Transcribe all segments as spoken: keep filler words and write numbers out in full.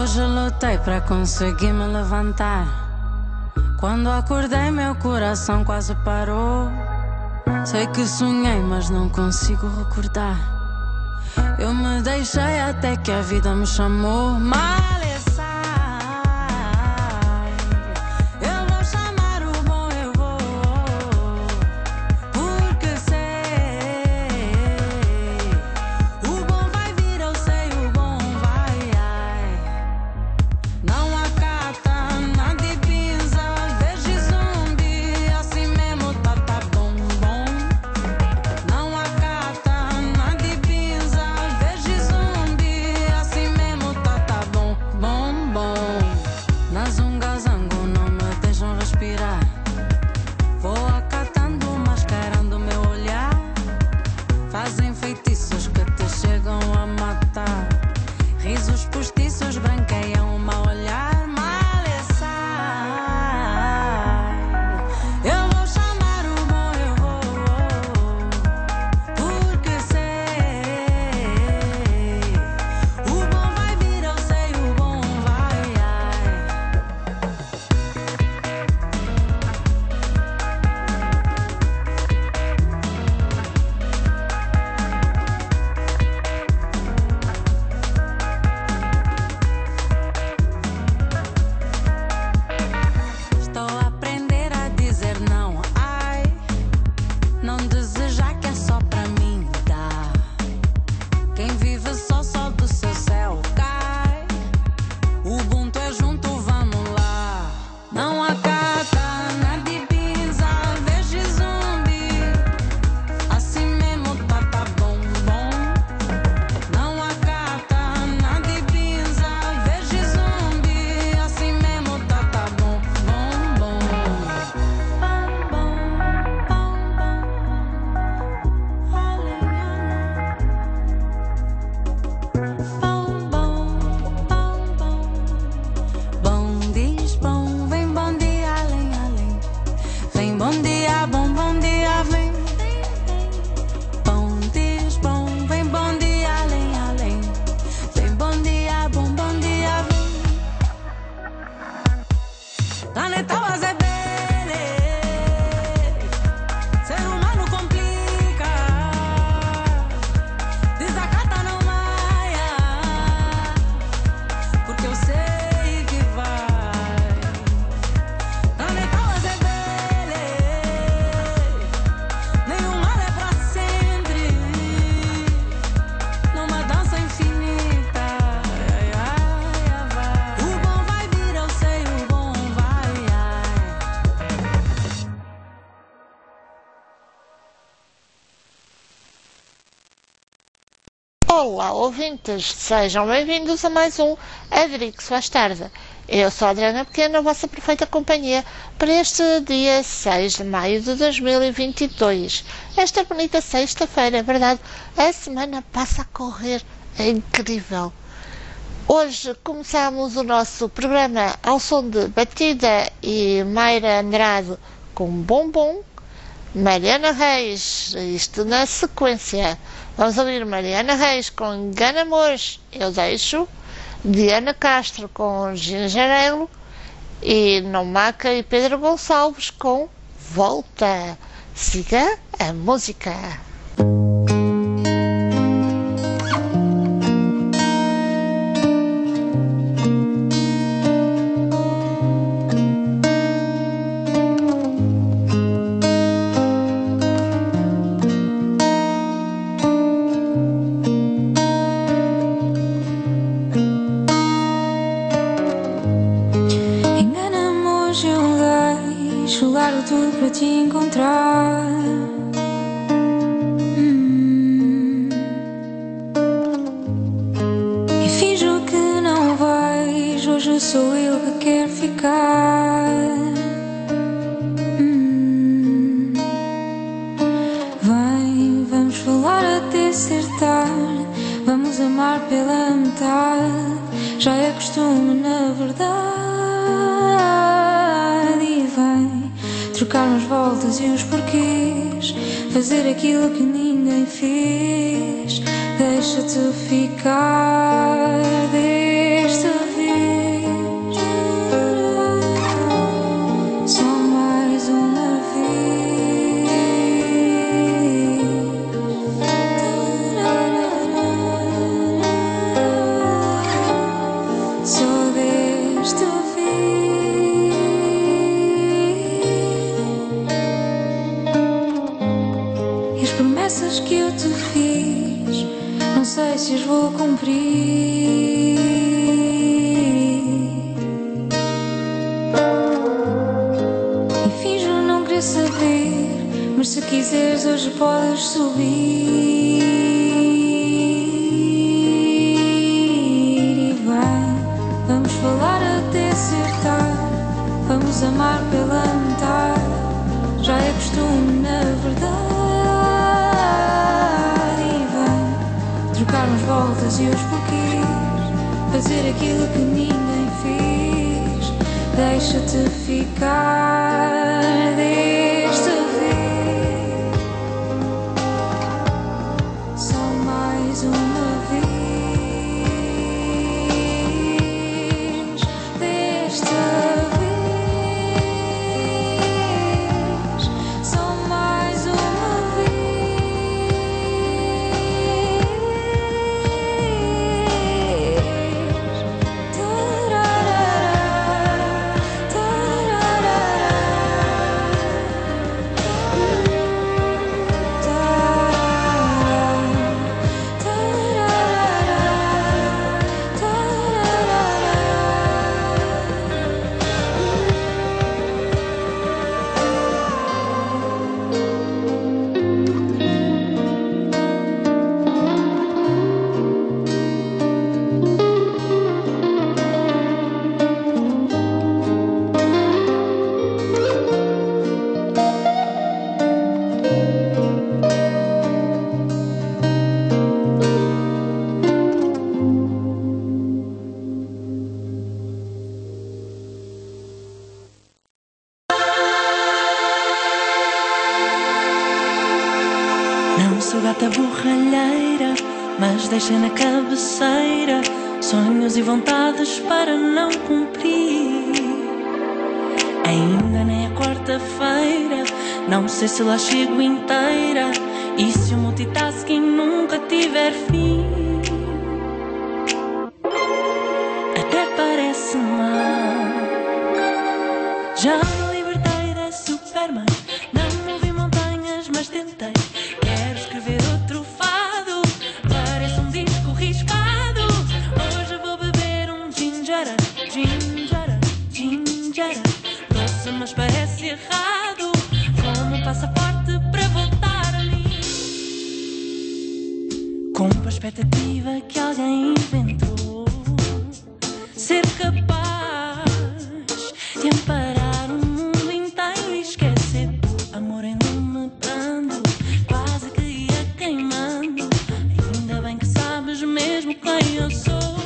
Hoje lutei para conseguir me levantar. Quando acordei meu coração quase parou. Sei que sonhei mas não consigo recordar. Eu me deixei até que a vida me chamou. Mal Olá, ouvintes, sejam bem-vindos a mais um Adric-se faz tarde. Eu sou a Adriana Pequena, a vossa perfeita companhia para este dia seis de maio de dois mil e vinte e dois. Esta bonita sexta-feira, é verdade, a semana passa a correr, é incrível. Hoje começamos o nosso programa ao som de Batida e Mayra Andrade com Bombom, Mariana Reis, isto na sequência. Vamos ouvir Mariana Reis com Engana Amores, Eu Deixo, Diana Castro com Gingerelo e Nomaca e Pedro Gonçalves com Volta. Siga a música. Tudo para te encontrar. hum. E finjo que não vais. Hoje sou eu que quero ficar. hum. Vem, vamos falar até ser tarde. Vamos amar pela metade. Já é costume, na verdade. E vem trocar umas voltas e uns porquês, fazer aquilo que ninguém fez. Deixa-te ficar desta vez. eu te fiz, não sei se as vou cumprir. E finjo não querer saber, mas se quiseres hoje podes subir. E vem, vamos falar até ser tarde, vamos amar pela metade, já é costume na verdade. Trocar umas voltas e os porquês, fazer aquilo que ninguém fez. Deixa-te ficar desta vez, só mais uma vez. Desta vez, só mais uma vez. Não sou gata borralheira, mas deixa na cabeceira sonhos e vontades para não cumprir. Ainda nem é quarta-feira, não sei se lá chego inteira, e se o multitasking nunca tiver fim. Até parece mal, já me libertei da Superman, não movi montanhas mas tentei. Quero escrever outro fado, parece um disco riscado. Hoje vou beber um ginger, ginger, ginger. Doce mas parece errado, como um passaporte para voltar a mim. Com a expectativa que alguém inventou, ser capaz de amparar o mundo inteiro e esquecer o amor em lume brando, quase que ia queimando. Ainda bem que sabes mesmo quem eu sou.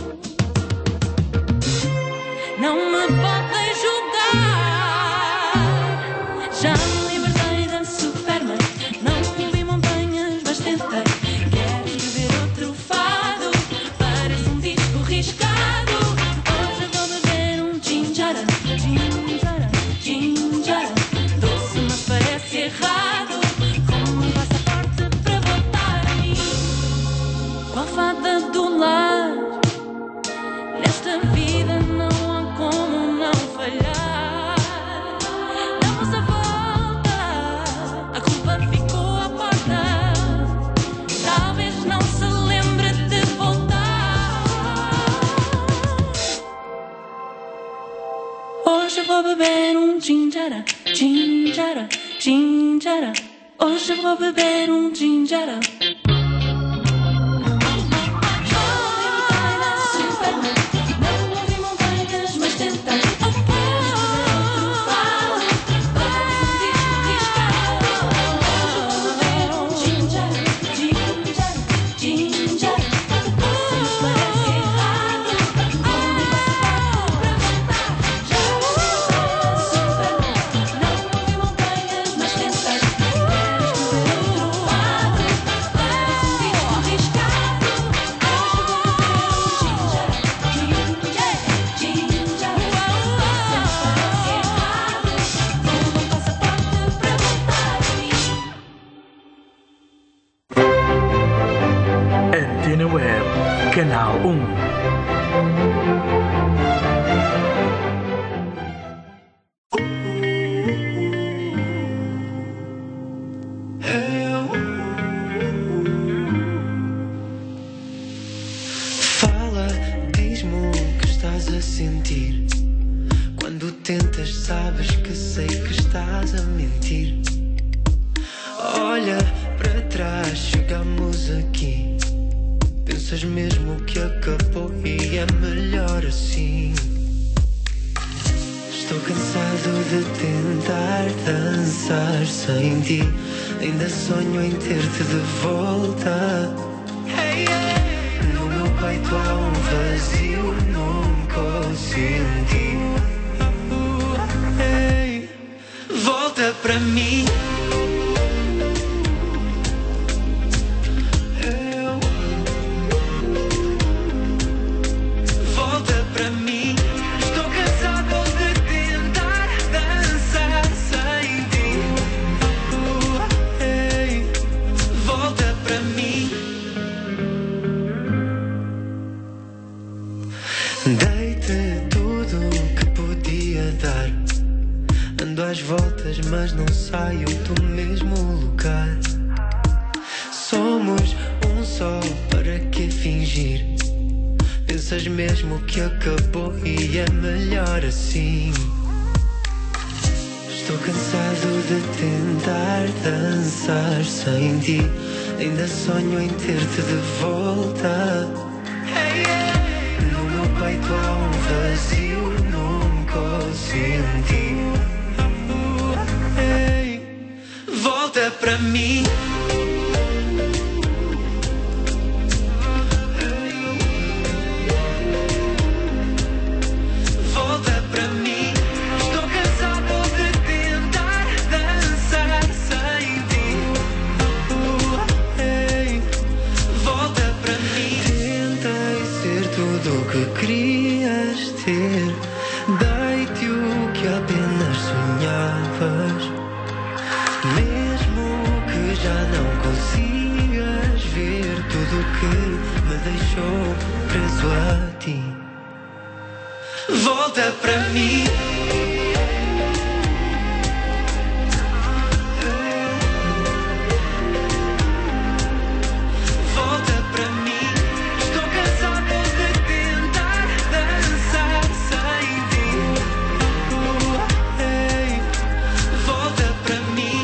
Não me podem julgar, já me libertei da Superman, não movi montanhas mas tentei. Quero escrever outro fado, parece um disco riscado. Hoje vou beber um ginger, ginger, ginger. Doce mas parece errado, como um passaporte para voltar a mim. Qual fada do lar, nesta vida não há como não falhar. Damos a volta, a culpa ficou à porta. Talvez não se lembre de voltar. Hoje vou beber um ginger, ginger, ginger. Hoje vou beber um ginger. Canal um. estamos aqui. Pensas mesmo que acabou e é melhor assim. Estou cansado de tentar dançar sem ti. Ainda sonho em ter-te de volta. Hey, yeah. No meu peito há um vazio, nunca o senti. Hey, volta para mim. Mas não saio do mesmo lugar. Somos um só, para que fingir? Pensas mesmo que acabou e é melhor assim. Estou cansado de tentar dançar sem ti. Ainda sonho em ter-te de volta. Hey, yeah. No meu peito há um vazio, nunca o senti. Volta pra mim. Volta pra mim. Estou cansado de tentar dançar sem ti. Hey, volta pra mim. Tentei ser tudo o que querias ter. Dei-te o que apenas sonhavas. Mesmo que já não consigas ver tudo que me deixou preso a ti. Volta pra mim. Volta pra mim. Estou cansado de tentar dançar sem ti. Hey, volta pra mim.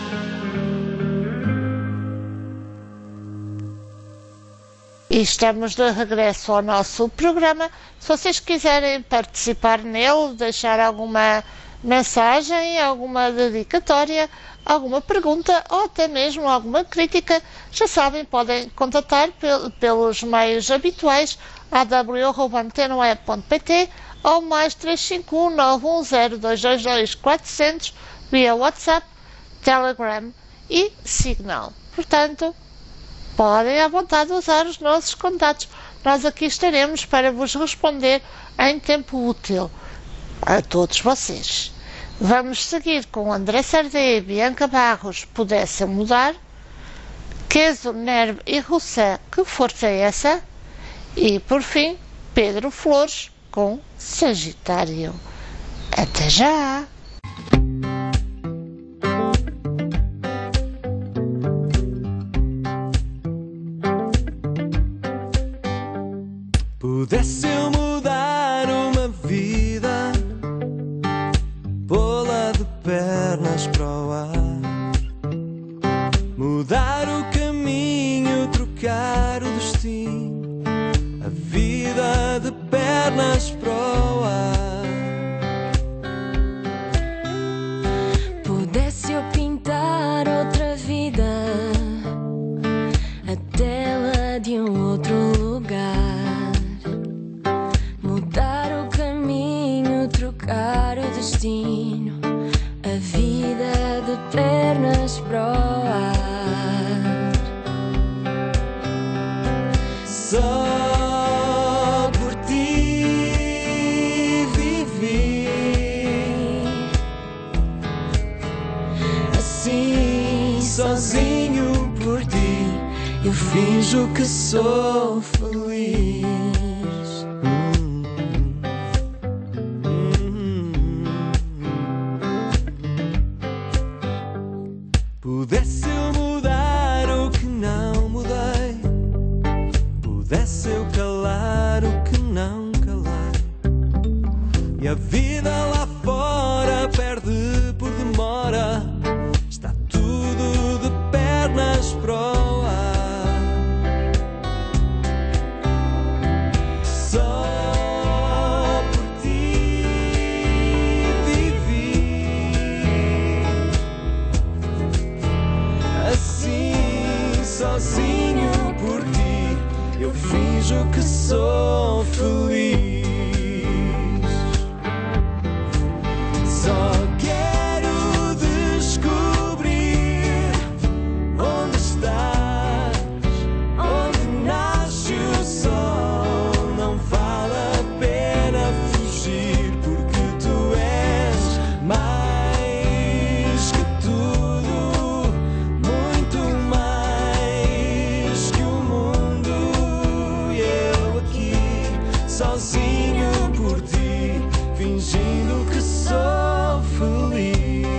E estamos de regresso ao nosso programa. Se vocês quiserem participar nele, deixar alguma mensagem, alguma dedicatória, alguma pergunta ou até mesmo alguma crítica, já sabem, podem contatar pel pelos meios habituais a w arroba antena web ponto pt ou mais três cinco um nove um zero dois dois dois quatro zero zero via WhatsApp, Telegram e Signal. Portanto, podem à vontade usar os nossos contatos. Nós aqui estaremos para vos responder em tempo útil a todos vocês. Vamos seguir com André Sardé e Bianca Barros, Pudesse Mudar, Queso, Nerve e Rousset, Que Força é Essa? E, por fim, Pedro Flores com Sagitário. Até já! Pudesse eu mudar uma vida, pô-la de pernas para o ar, mudar o caminho, trocar o destino, a vida de pernas para o ar. Pudesse eu pintar outra vida, a tela de um outro lugar, mudar o caminho, trocar o destino, a vida de pernas para o ar. Só por ti vivi, assim sozinho por ti, eu finjo que sou feliz. Pudesse eu mudar o que não mudei, pudesse eu calar o que não calei, e a vida lá fora perde por demora, está tudo de pernas para o ar. sozinho por ti, eu finjo que sou feliz. Só quero descobrir onde estás, onde nasce o sol. Não vale a pena fugir, porque tu és mais que tudo, muito mais que o mundo. E eu aqui, sozinho por ti, fingindo que sou feliz.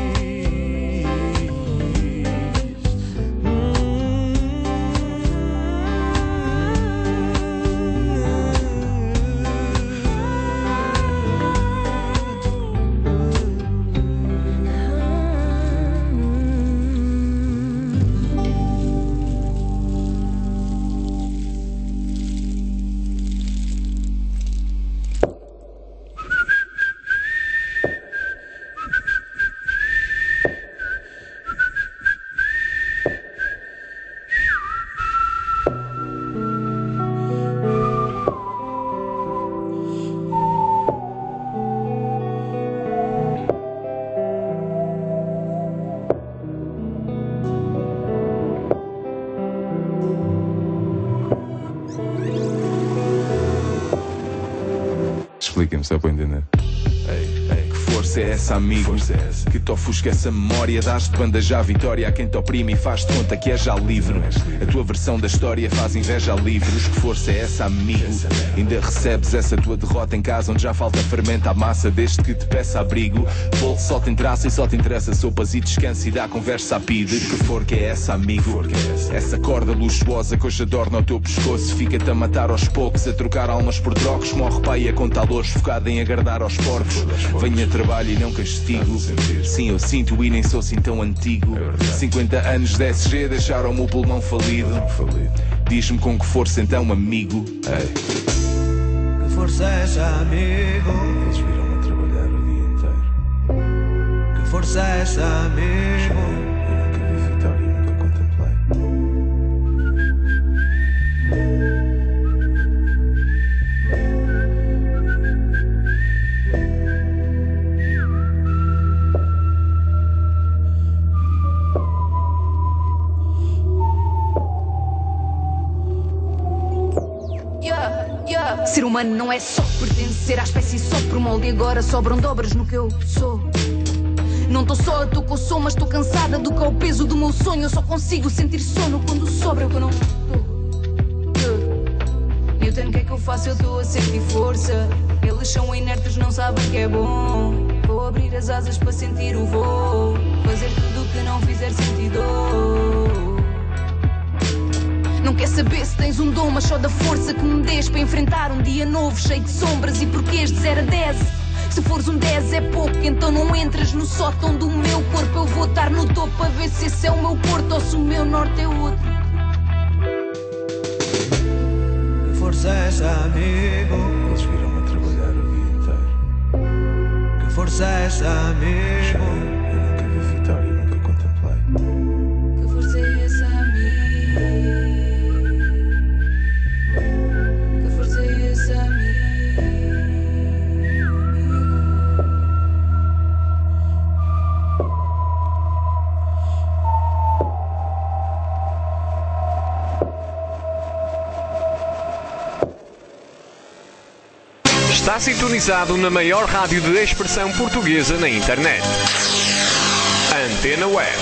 Expliquem-me, só para entender. Ei, ei, que força é essa, amigo? Força é essa? Que te ofusca essa memória, dás-te banda já a vitória a quem te oprime e faz-te conta que é já livre. A tua versão da história faz inveja a livros. Que força é essa, amigo? Ainda recebes essa tua derrota em casa onde já falta fermento à massa desde que te peça abrigo. Bolo só te traça e só te interessa sopas e descansa e dá conversa a pide. Que forca é essa, amigo? Essa corda luxuosa que hoje adorna o teu pescoço, fica-te a matar aos poucos, a trocar almas por trocos. Morre pai a contar louros, focado em agradar aos porcos. Venha trabalho e não castigo. Sim, eu sinto e nem sou assim tão antigo. cinquenta anos de S G deixaram-me o pulmão falido. Diz-me com que força então, amigo. Ei. Que força é essa, amigo? Eles viram a trabalhar o dia inteiro. Que força é essa, amigo? Eu nunca vi vitória e nunca contemplei. Ser humano não é só pertencer à espécie só por molde, e agora sobram dobras no que eu sou. Não estou só, estou com o som, mas estou cansada do que é o peso do meu sonho. Eu só consigo sentir sono quando sobra o que eu não estou. Newton, o que é que eu faço? Eu estou a sentir força. Eles são inertes, não sabem que é bom. Vou abrir as asas para sentir o voo, fazer tudo o que não fizer sentido. Não quer saber se tens um dom, mas só da força que me des para enfrentar um dia novo, cheio de sombras e porquês de zero a dez. Se fores um dez é pouco, então não entras no sótão do meu corpo. Eu vou estar no topo a ver se esse é o meu porto ou se o meu norte é outro. Que força é essa, amigo? Eles viram a trabalhar o dia inteiro. Que força é essa, amigo? Eu nunca vi vitória e nunca contemplei. Que força é essa, amigo? Que força é essa, amigo? Está sintonizado na maior rádio de expressão portuguesa na internet. Antena Web.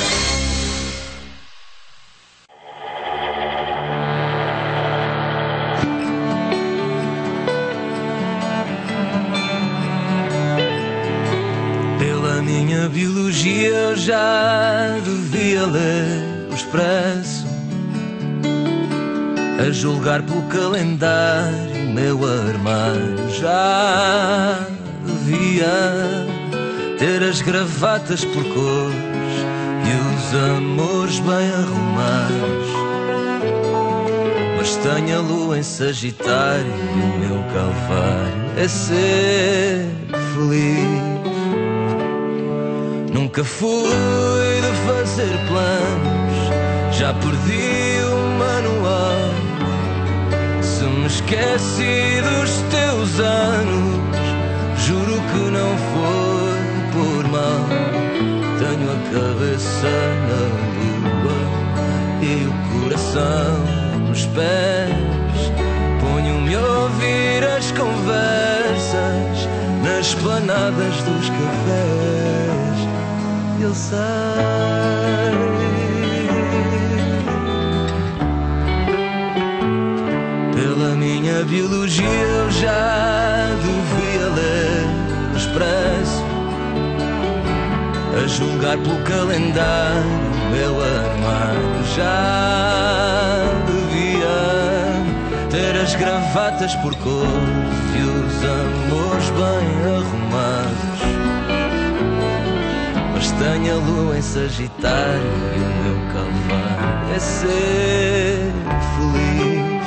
Pela minha biologia eu já devia ler o Expresso. A julgar pelo calendário, meu armário já devia ter as gravatas por cores e os amores bem arrumados. Mas tenho a lua em Sagitário e o meu calvário é ser feliz. Nunca fui de fazer planos, já perdi o manual. esqueci dos teus anos. Juro que não foi por mal. Tenho a cabeça na lua e o coração nos pés. Ponho-me a ouvir as conversas nas esplanadas dos cafés. Eu sei. Pela minha biologia eu já devia ler o Expresso. A julgar pelo calendário, meu armário já devia ter as gravatas por cores e os amores bem arrumados. Mas tenho a lua em Sagitário e o meu calvário é ser feliz.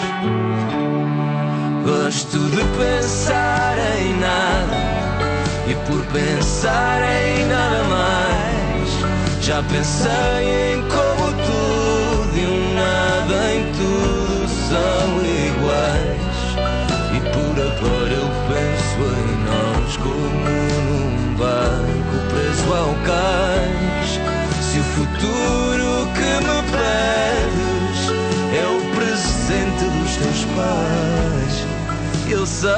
Gosto de pensar em nada e por pensar em nada mais. Já pensei em como tudo e um nada em tudo são iguais. E por agora eu penso em nós como num barco preso ao cais. Se o futuro que me pedes é o presente dos teus pais, eu sei.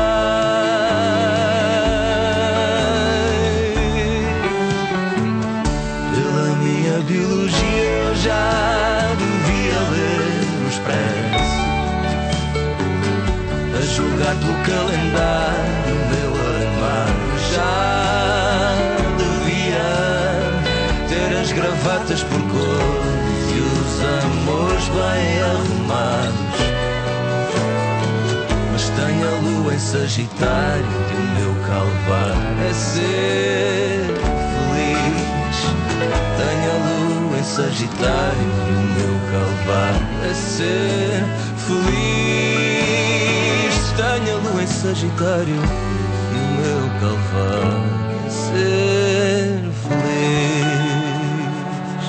Pela minha biologia eu já devia ler o Expresso. A julgar pelo calendário, meu armário já devia ter as gravatas por cores e os amores bem arrumados. Tenho a lua em Sagitário e o meu calvário é ser feliz. Tenho a lua em Sagitário e o meu calvário é ser feliz. Tenho a lua em Sagitário e o meu calvário é ser feliz.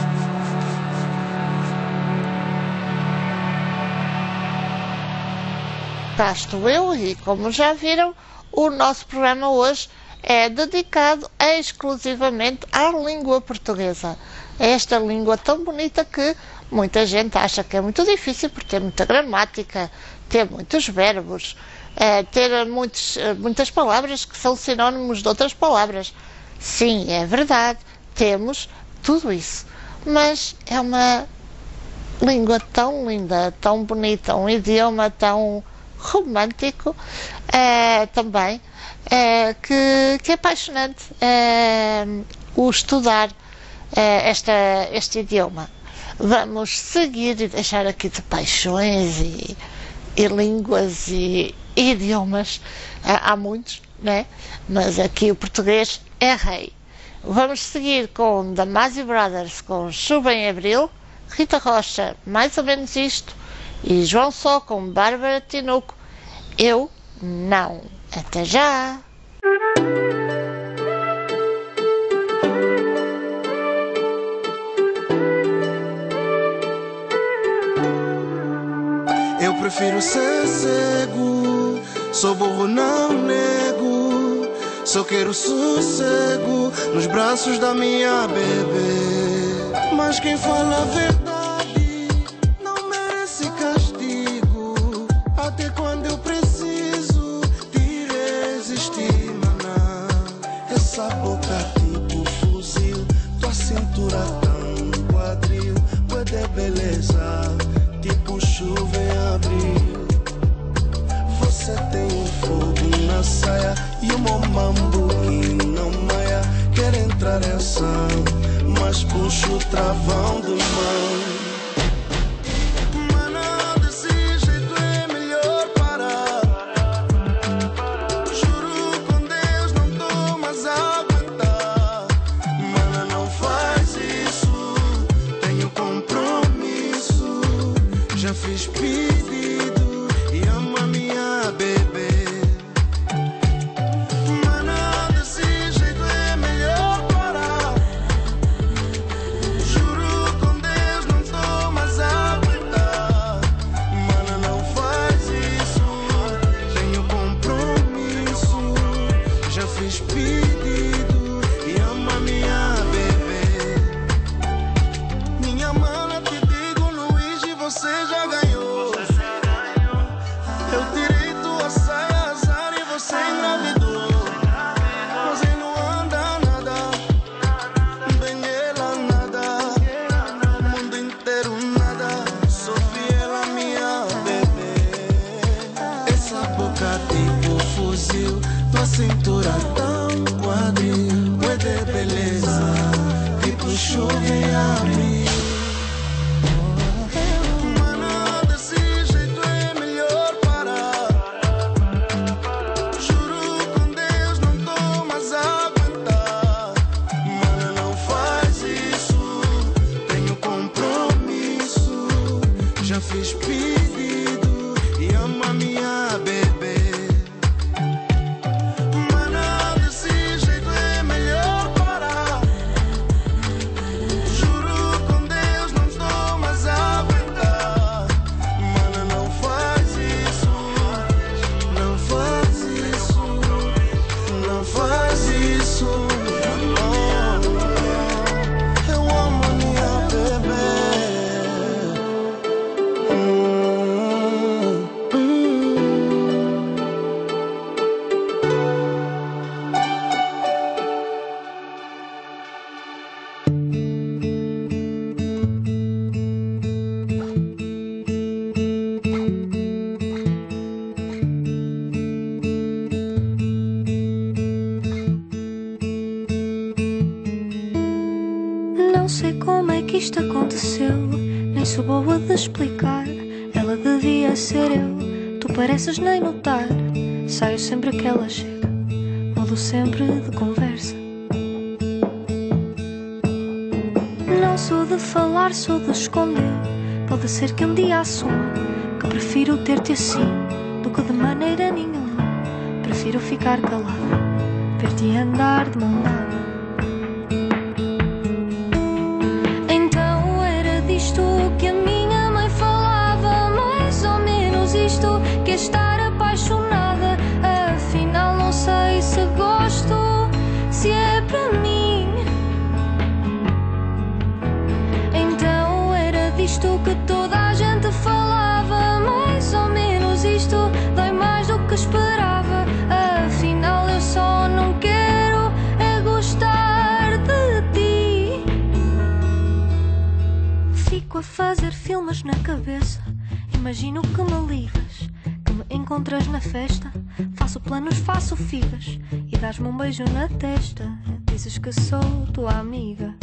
Cá estou eu e, como já viram, o nosso programa hoje é dedicado exclusivamente à língua portuguesa. Esta língua tão bonita que muita gente acha que é muito difícil por ter muita gramática, ter muitos verbos, é, ter muitos, muitas palavras que são sinónimos de outras palavras. Sim, é verdade, temos tudo isso, mas é uma língua tão linda, tão bonita, um idioma tão romântico é, também, é, que, que é apaixonante é, o estudar é, esta, este idioma. Vamos seguir e deixar aqui de paixões e, e línguas e, e idiomas, há muitos, né? Mas aqui o português é rei. Vamos seguir com Damásio Brothers com Chuva em Abril, Rita Rocha, Mais ou Menos Isto, e João Só com Bárbara Tinoco, Eu Não. Até já! Eu prefiro ser cego, sou burro, não nego. Só quero sossego nos braços da minha bebê. Mas quem fala a verdade não merece castigo. Até quando eu preciso de resistir, maná. Essa boca tipo fuzil, tua cintura tão quadril. Pode beleza, tipo chuva em abril. Você tem um fogo na saia e um mambo que não maia. Quer entrar em ação, mas puxa o travão de mão. Mano, desse jeito é melhor parar. Juro com Deus, não tô mais a aguentar. Mano, não faz isso, tenho compromisso. Já fiz pedido e amo a minha bebê. Mano, desse jeito é melhor parar. Juro com Deus, não tô mais a aguentar. Mano, não faz isso. cintura tão quadril, é de beleza, tipo chuva em abril. Mano, desse jeito é melhor parar. Juro com Deus, não tô mais a aguentar. Mano, não faz isso, tenho compromisso. Já fiz pedido e amo a minha bebê. Não sei como é que isto aconteceu, nem sou boa de explicar. Ela devia ser eu, tu pareces nem notar. Saio sempre que ela chega, mudo sempre de conversa. Não sou de falar, sou de esconder. Pode ser que um dia assuma que prefiro ter-te assim do que de maneira nenhuma. Prefiro ficar calada, ver-te andar de mão dada. Que a minha mãe falava, mais ou menos isto, que é estar apaixonada. Afinal não sei se gosto, se é para mim. Então era disto que toda a gente falava, mais ou menos isto, dói mais do que esperava. Afinal eu só não quero é gostar de ti. Fico a fazer filmes na cabeça. Imagino que me ligas, que me encontras na festa. Faço planos, faço figas e dás-me um beijo na testa. Dizes que sou tua amiga.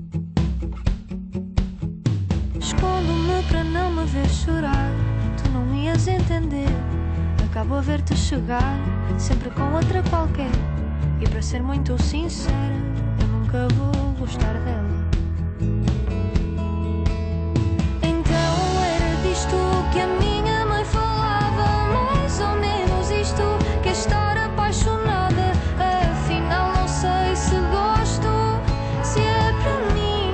Escondo-me para não me ver chorar. Tu não ias entender. Acabo a ver-te chegar, sempre com outra qualquer. E para ser muito sincera, eu nunca vou gostar dela. Que a minha mãe falava, mais ou menos isto, que é estar apaixonada. Afinal não sei se gosto, se é para mim.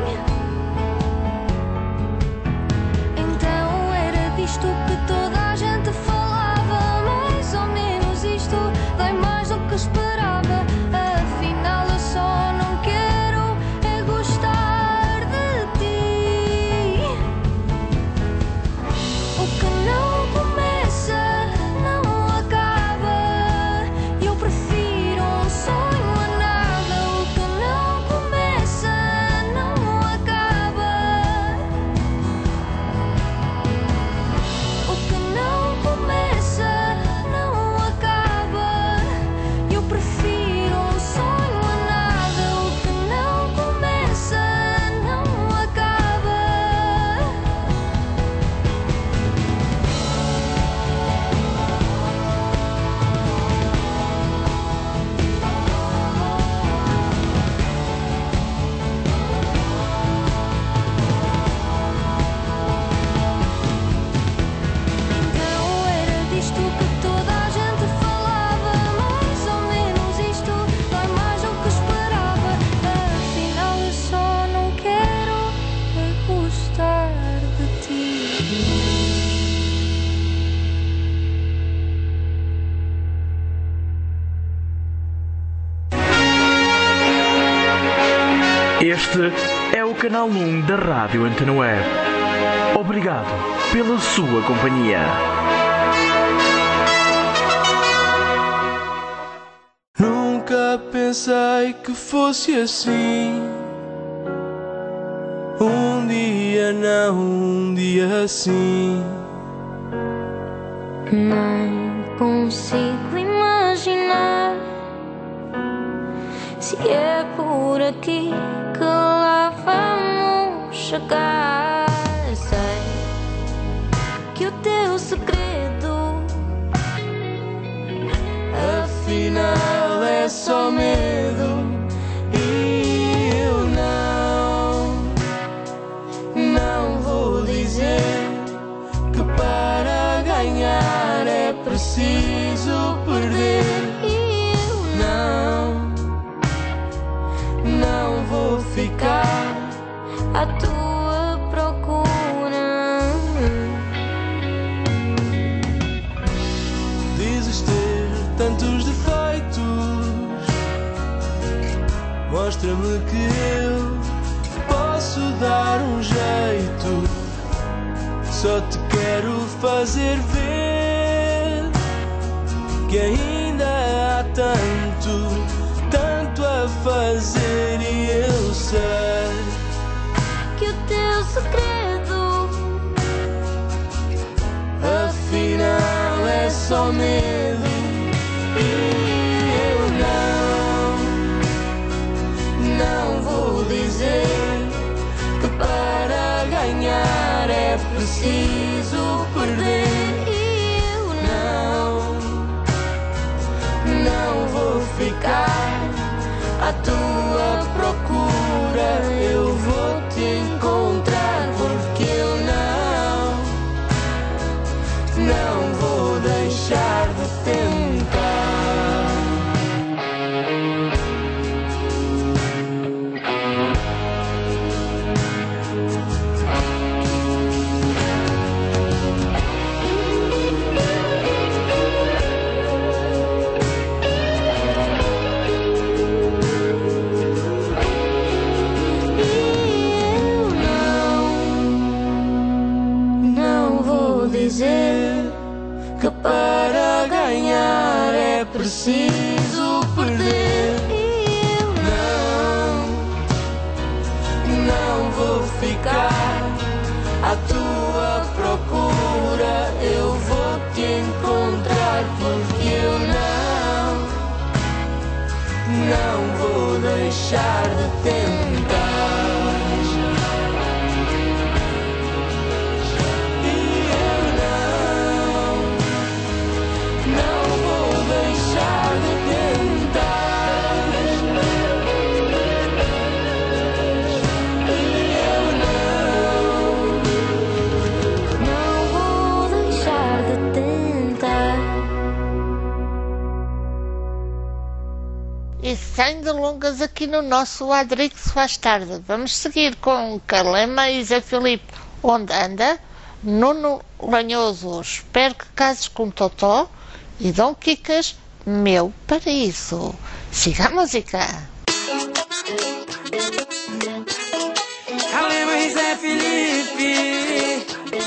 Então era disto que toda a gente falava, mais ou menos isto, dói mais do que esperava. Afinal eu só não quero é gostar de ti. O que não começa, não acaba. Eu prefiro um sonho a nada. O que não começa, não acaba. O que não começa, não acaba. Eu prefiro um sonho a nada. O que não começa, não acaba. Então era disto que toda a gente falava, mais ou menos isto, dói mais do que esperava. Afinal eu só não quero é gostar de ti. Este é o canal um da Rádio Antena Web. Obrigado pela sua companhia. Nunca pensei que fosse assim. Um dia não, um dia sim. Não consigo imaginar E é por aqui que lá vamos chegar. Sei que o teu segredo afinal é só medo. E eu não, não vou dizer que para ganhar é preciso perder. E eu Não, não vou ficar à tua procura. Dizes ter tantos defeitos, mostra-me que eu posso dar um jeito. Só te quero fazer ver que ainda há tanto, tanto a fazer. E eu sei Que o teu segredo afinal é só medo. E eu não, não vou dizer que para ganhar é preciso perder. E eu Não, não vou ficar à tua procura. Eu vou te encontrar porque eu não, não vou deixar de tentar. não vou dizer Que para ganhar é preciso perder. E eu Não, não vou ficar à tua procura. Eu vou te encontrar porque eu não, não vou deixar de tentar. E eu não, não vou deixar de tentar. E eu não, não vou deixar de tentar. E sem delongas aqui no nosso Adric se faz tarde. Vamos seguir com Calema e Zé Filipe, Onde Anda, Nuno Lanhoso, Espero que Cases com Totó e Dom Quicas, Meu Paraíso. Siga a música. Calema e Zé Filipe.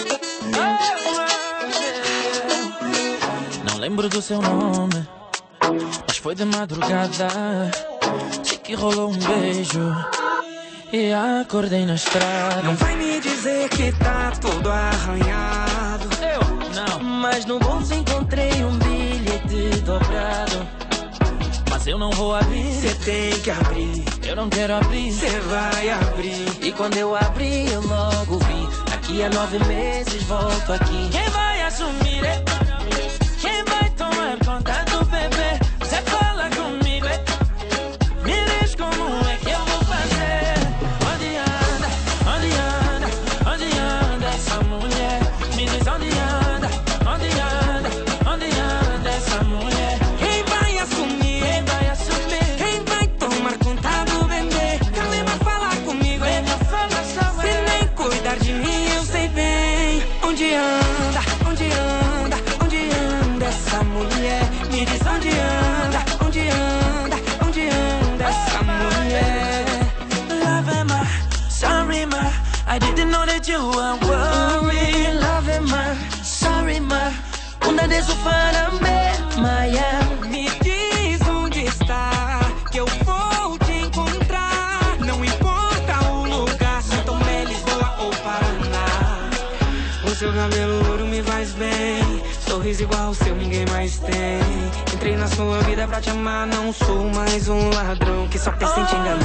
Não lembro do seu nome, mas foi de madrugada. Sei que rolou um beijo e acordei na estrada. Não vai me dizer que tá todo arranhado. Eu não, mas no bolso encontrei um bilhete dobrado. Mas eu não vou abrir. Cê tem que abrir. Eu não quero abrir. Cê vai abrir. E quando eu abri, eu logo vi. Daqui a nove meses volto aqui. Quem vai assumir? É? Quem vai tomar conta do bebê? Você fala comigo, é? Me diz como é que eu vou fazer. Onde anda, onde anda, onde anda essa mulher? Me diz onde anda, onde anda, onde anda essa mulher? Quem vai assumir? Quem vai assumir? Quem vai tomar conta do bebê? Calema, fala comigo, é? Fala só, Se nem cuidar de mim, eu sei bem. Onde anda, onde anda, onde anda essa mulher? Me diz onde anda, onde anda, onde anda essa mulher? Love am I, sorry ma, I didn't know that you were worried. Love am I, sorry ma, una de su para me, Maya. Me diz onde está, que eu vou te encontrar. Não importa o lugar, São Tomé, Lisboa ou Paraná. O seu cabelo louro me faz bem, sorriso sorriso igual o seu ninguém mais tem. Entrei na sua vida pra te amar, não sou mais um ladrão que só pensa em te enganar.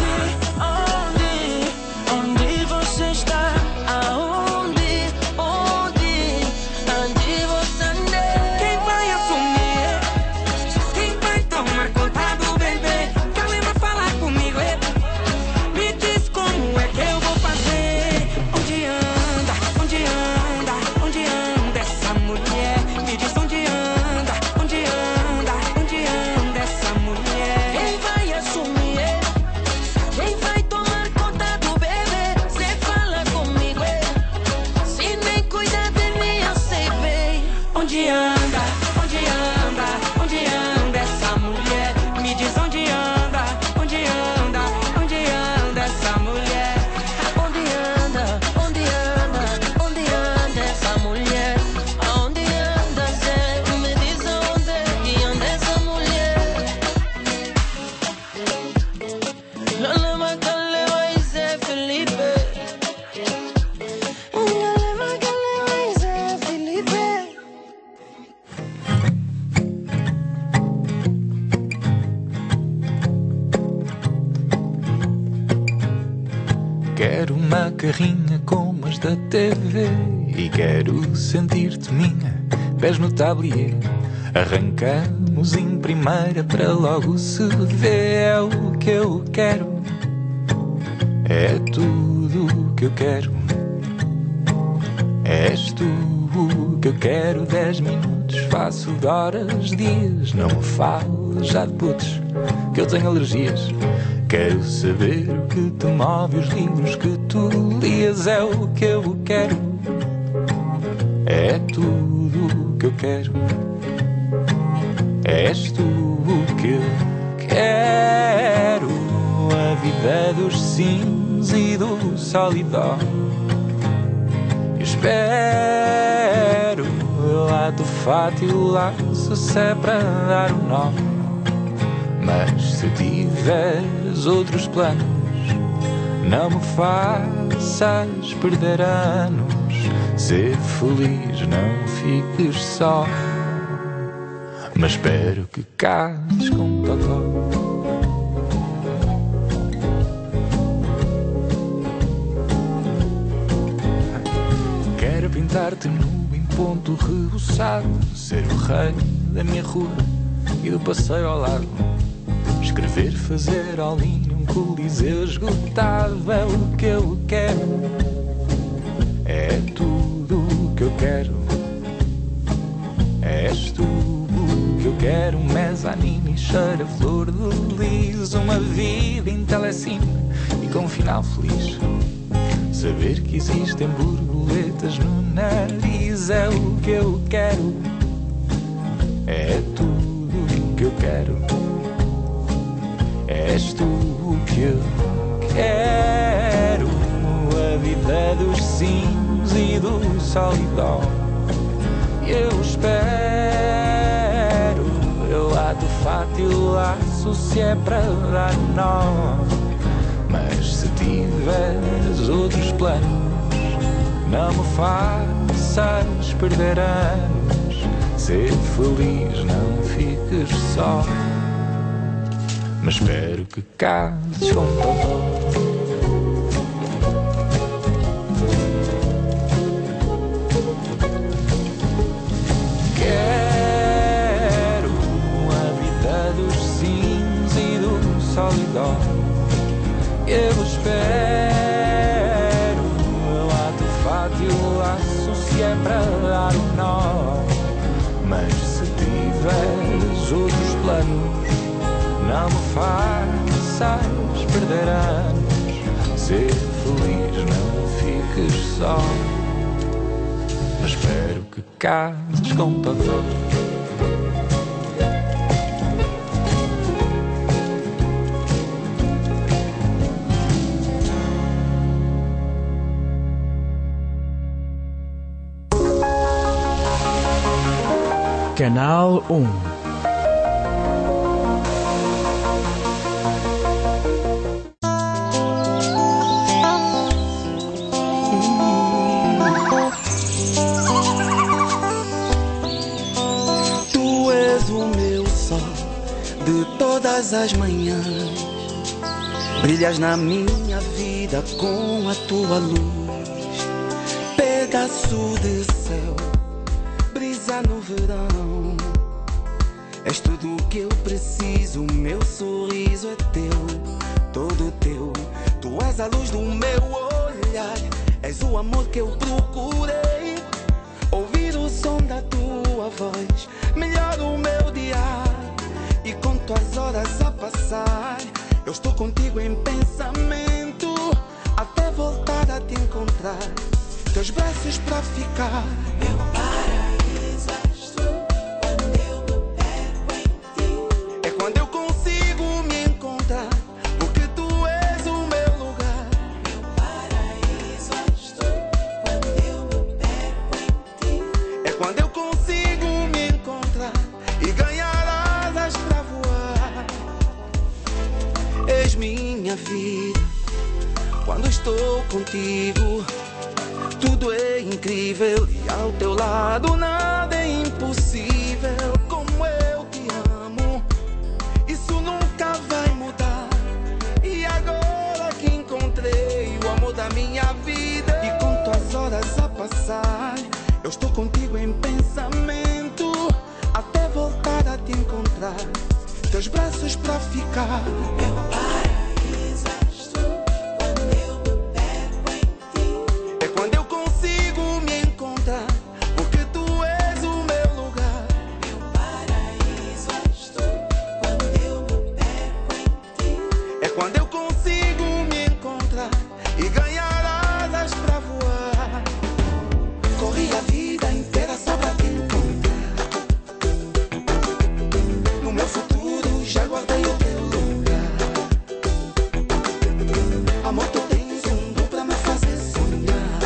Onde, onde você está? Aonde, onde, onde você anda? Quem vai assumir? Quem vai tomar conta do bebê? Calma, falar comigo, é? Me diz como é que eu vou fazer? Onde anda, onde anda, onde anda essa mulher? Me diz onde anda, onde anda, onde anda essa mulher? Quem vai assumir? Quem vai tomar conta do bebê? Cê fala comigo, é? Se nem cuida de mim, eu sei bem. Onde anda, onde anda, onde anda essa mulher? Me diz onde anda, onde anda, onde anda essa mulher? Onde anda, onde anda, onde anda essa mulher? Aonde anda, Zé? Me diz aonde que anda essa mulher? Olha, Magalhães, vai ser Felipe. Olha, Magalhães, vai ser Felipe. Quero uma carrinha como as da T V e quero sentir-te minha, pés no tablier. Arrancamos em primeira para logo se ver. É o que eu quero, é tudo o que eu quero. És tu o que eu quero. Dez minutos faço de horas, dias. Não me fales já de putos, que eu tenho alergias. Quero saber o que te move, os livros que tu lias. É o que eu quero, é tudo o que eu quero. És tu o que eu quero. A vida dos sims e do sol e dó. Eu espero lá do fato e o laço, se é para dar um nó. Mas se tiveres outros planos, não me faças perder anos. Ser feliz, não fiques só. Mas espero que cases com totó. Quero pintar-te nu em ponto reboçado, ser o rei da minha rua e do passeio ao lado. Escrever, fazer all-in um coliseu esgotado. É o que eu quero, é tudo o que eu quero. És tu o que eu quero. Um mezanino e cheira flor de lis. Uma vida em telecine e com um final feliz. Saber que existem borboletas no nariz. É o que eu quero, é tudo o que eu quero. És tu o que eu quero. A vida dos sims e do sol e dó. Eu espero eu lá do fato e o laço, se é para dar um nó. Mas se tiveres outros planos, não me faças perder anos. Ser feliz, não fiques só. Mas espero que cases com totó. Quero a vida dos sims e do sol e dó. Eu espero lá do fato e o laço, se é para dar um nó. Mas se tiveres outros planos, não me faças perder anos. Ser feliz, não fiques só. Mas espero que cases com totó. Canal um. todas as manhãs. Brilhas na minha vida com a tua luz. Pedaço de céu, brisa no verão. És tudo o que eu preciso, meu sorriso é teu, todo teu. Tu és a luz do meu olhar, és o amor que eu procurei. Ouvir o som da tua voz melhora o meu dia. E conto as horas a passar, eu estou contigo em pensamento, até voltar a te encontrar. Teus braços pra ficar. Meu paraíso és tu, quando eu me perco em ti. É quando eu consigo me encontrar, porque tu és o meu lugar. Meu paraíso és tu, quando eu me perco em ti. É quando eu consigo me encontrar e ganhar asas pra voar. És minha vida, quando estou contigo tudo é incrível e ao teu lado nada é impossível. Como eu te amo, isso nunca vai mudar. E agora que encontrei o amor da minha vida e conto as horas a passar, eu estou contigo em pensamento, até voltar a te encontrar. Teus braços pra ficar. Meu paraíso és tu, quando eu me perco em ti. É quando eu consigo me encontrar, porque tu és o meu lugar. Meu paraíso és tu, quando eu me perco em ti. É quando eu consigo me encontrar e ganhar asas pra voar. Corri a vida inteira só pra te encontrar. No meu futuro já guardei o teu lugar. Amor, tu tens um dom pra me fazer sonhar.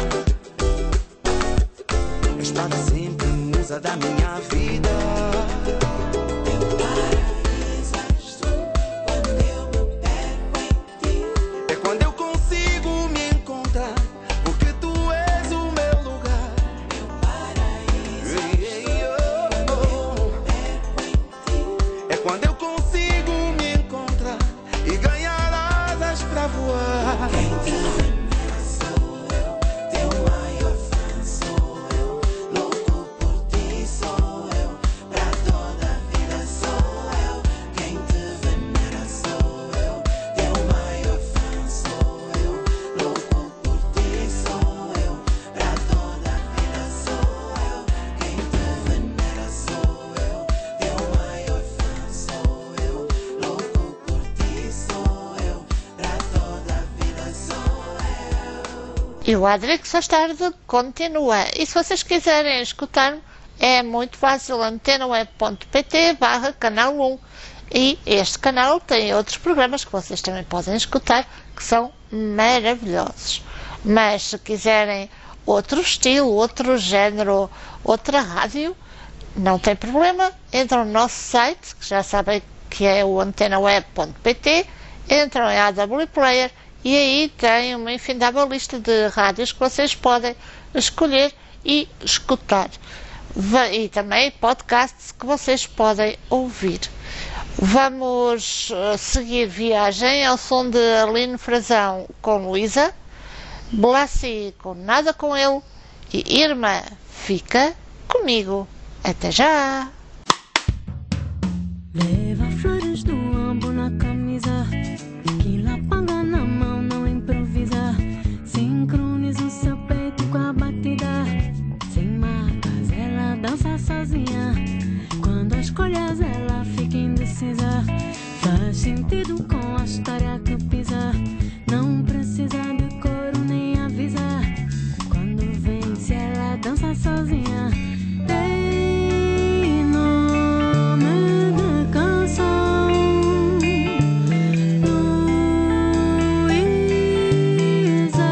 És para sempre musa da minha vida. Meu paraíso és tu, quando eu me perco em ti. É quando eu consigo me encontrar, porque tu és o meu lugar. Meu paraíso és tu, quando eu me perco em ti. É quando eu consigo me encontrar e ganhar asas pra voar. Quem te venera sou eu, teu maior fã sou eu. Louco por ti sou eu, pra toda a vida sou eu. Quem te venera sou eu, teu maior fã sou eu. Louco por ti sou eu, pra toda a vida sou eu. Quem te venera sou eu, teu maior fã sou eu. Louco por ti sou eu, pra toda a vida sou eu. E o Adrix às tarde continua. E se vocês quiserem escutar, é muito fácil, antenaweb.pt barra canal um. E este canal tem outros programas que vocês também podem escutar, que são maravilhosos. Mas se quiserem outro estilo, outro género, outra rádio, não tem problema. Entram no nosso site, que já sabem que é o antenaweb.pt, entram em A W Player e aí tem uma infindável lista de rádios que vocês podem escolher e escutar. Va- E também podcasts que vocês podem ouvir. Vamos eh, seguir viagem ao som de Aline Frazão com Luísa, Blassi com Nada Com Ele e Irma Fica Comigo. Até já! Leva flores do ambo na camisa, que lá paga na mão, não improvisa. Sincroniza o seu peito com a batida. Sem marcas, ela dança sozinha. Quando escolhas, ela fica indecisa. Faz sentido com a história que pisa. Não precisa de coro nem avisa. Quando vence, ela dança sozinha. Tem nome de canção, Luísa.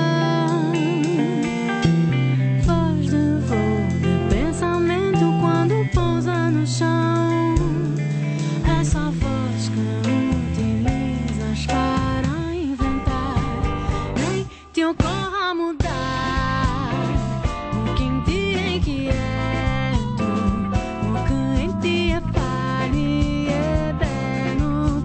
Voz de voo de pensamento quando pousa no chão. Essa voz que utilizas para inventar, nem te ocorra mudar o que em ti é inquieto, o que em ti é falho e eterno.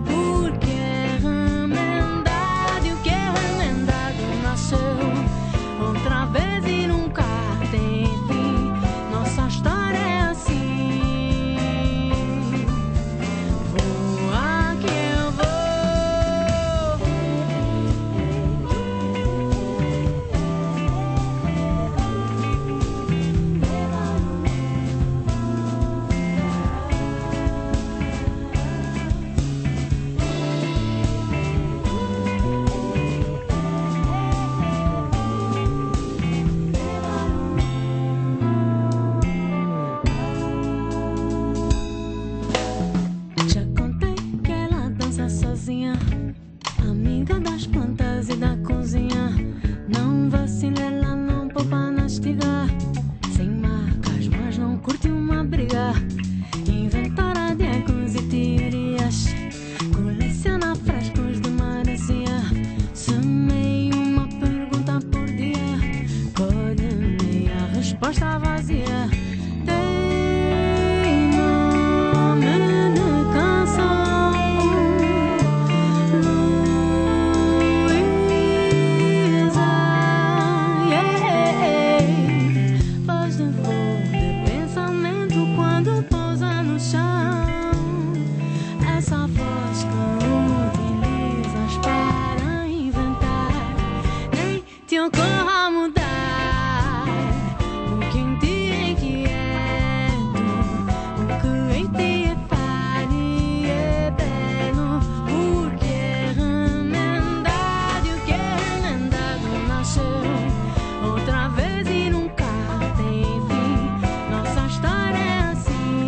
quando pousa no chão, essa voz que utilizas para inventar, nem te ocorra mudar o que em ti é inquieto, o que em ti é falho e é belo, porque é remendado e o que é remendado nasceu outra vez e nunca tem fim. Nossa história é assim.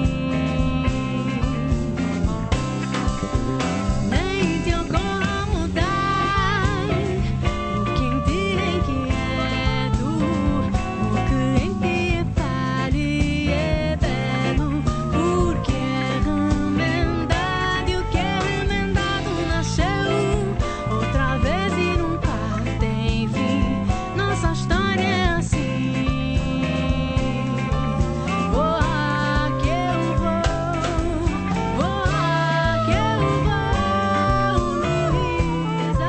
Nem te ocorra mudar o que em ti é inquieto, o que em ti é falho e é belo, porque é remendado e o que é remendado nasceu outra vez e nunca tem fim. Nossa história é assim. Voa que eu vou, voa que eu vou, Luísa.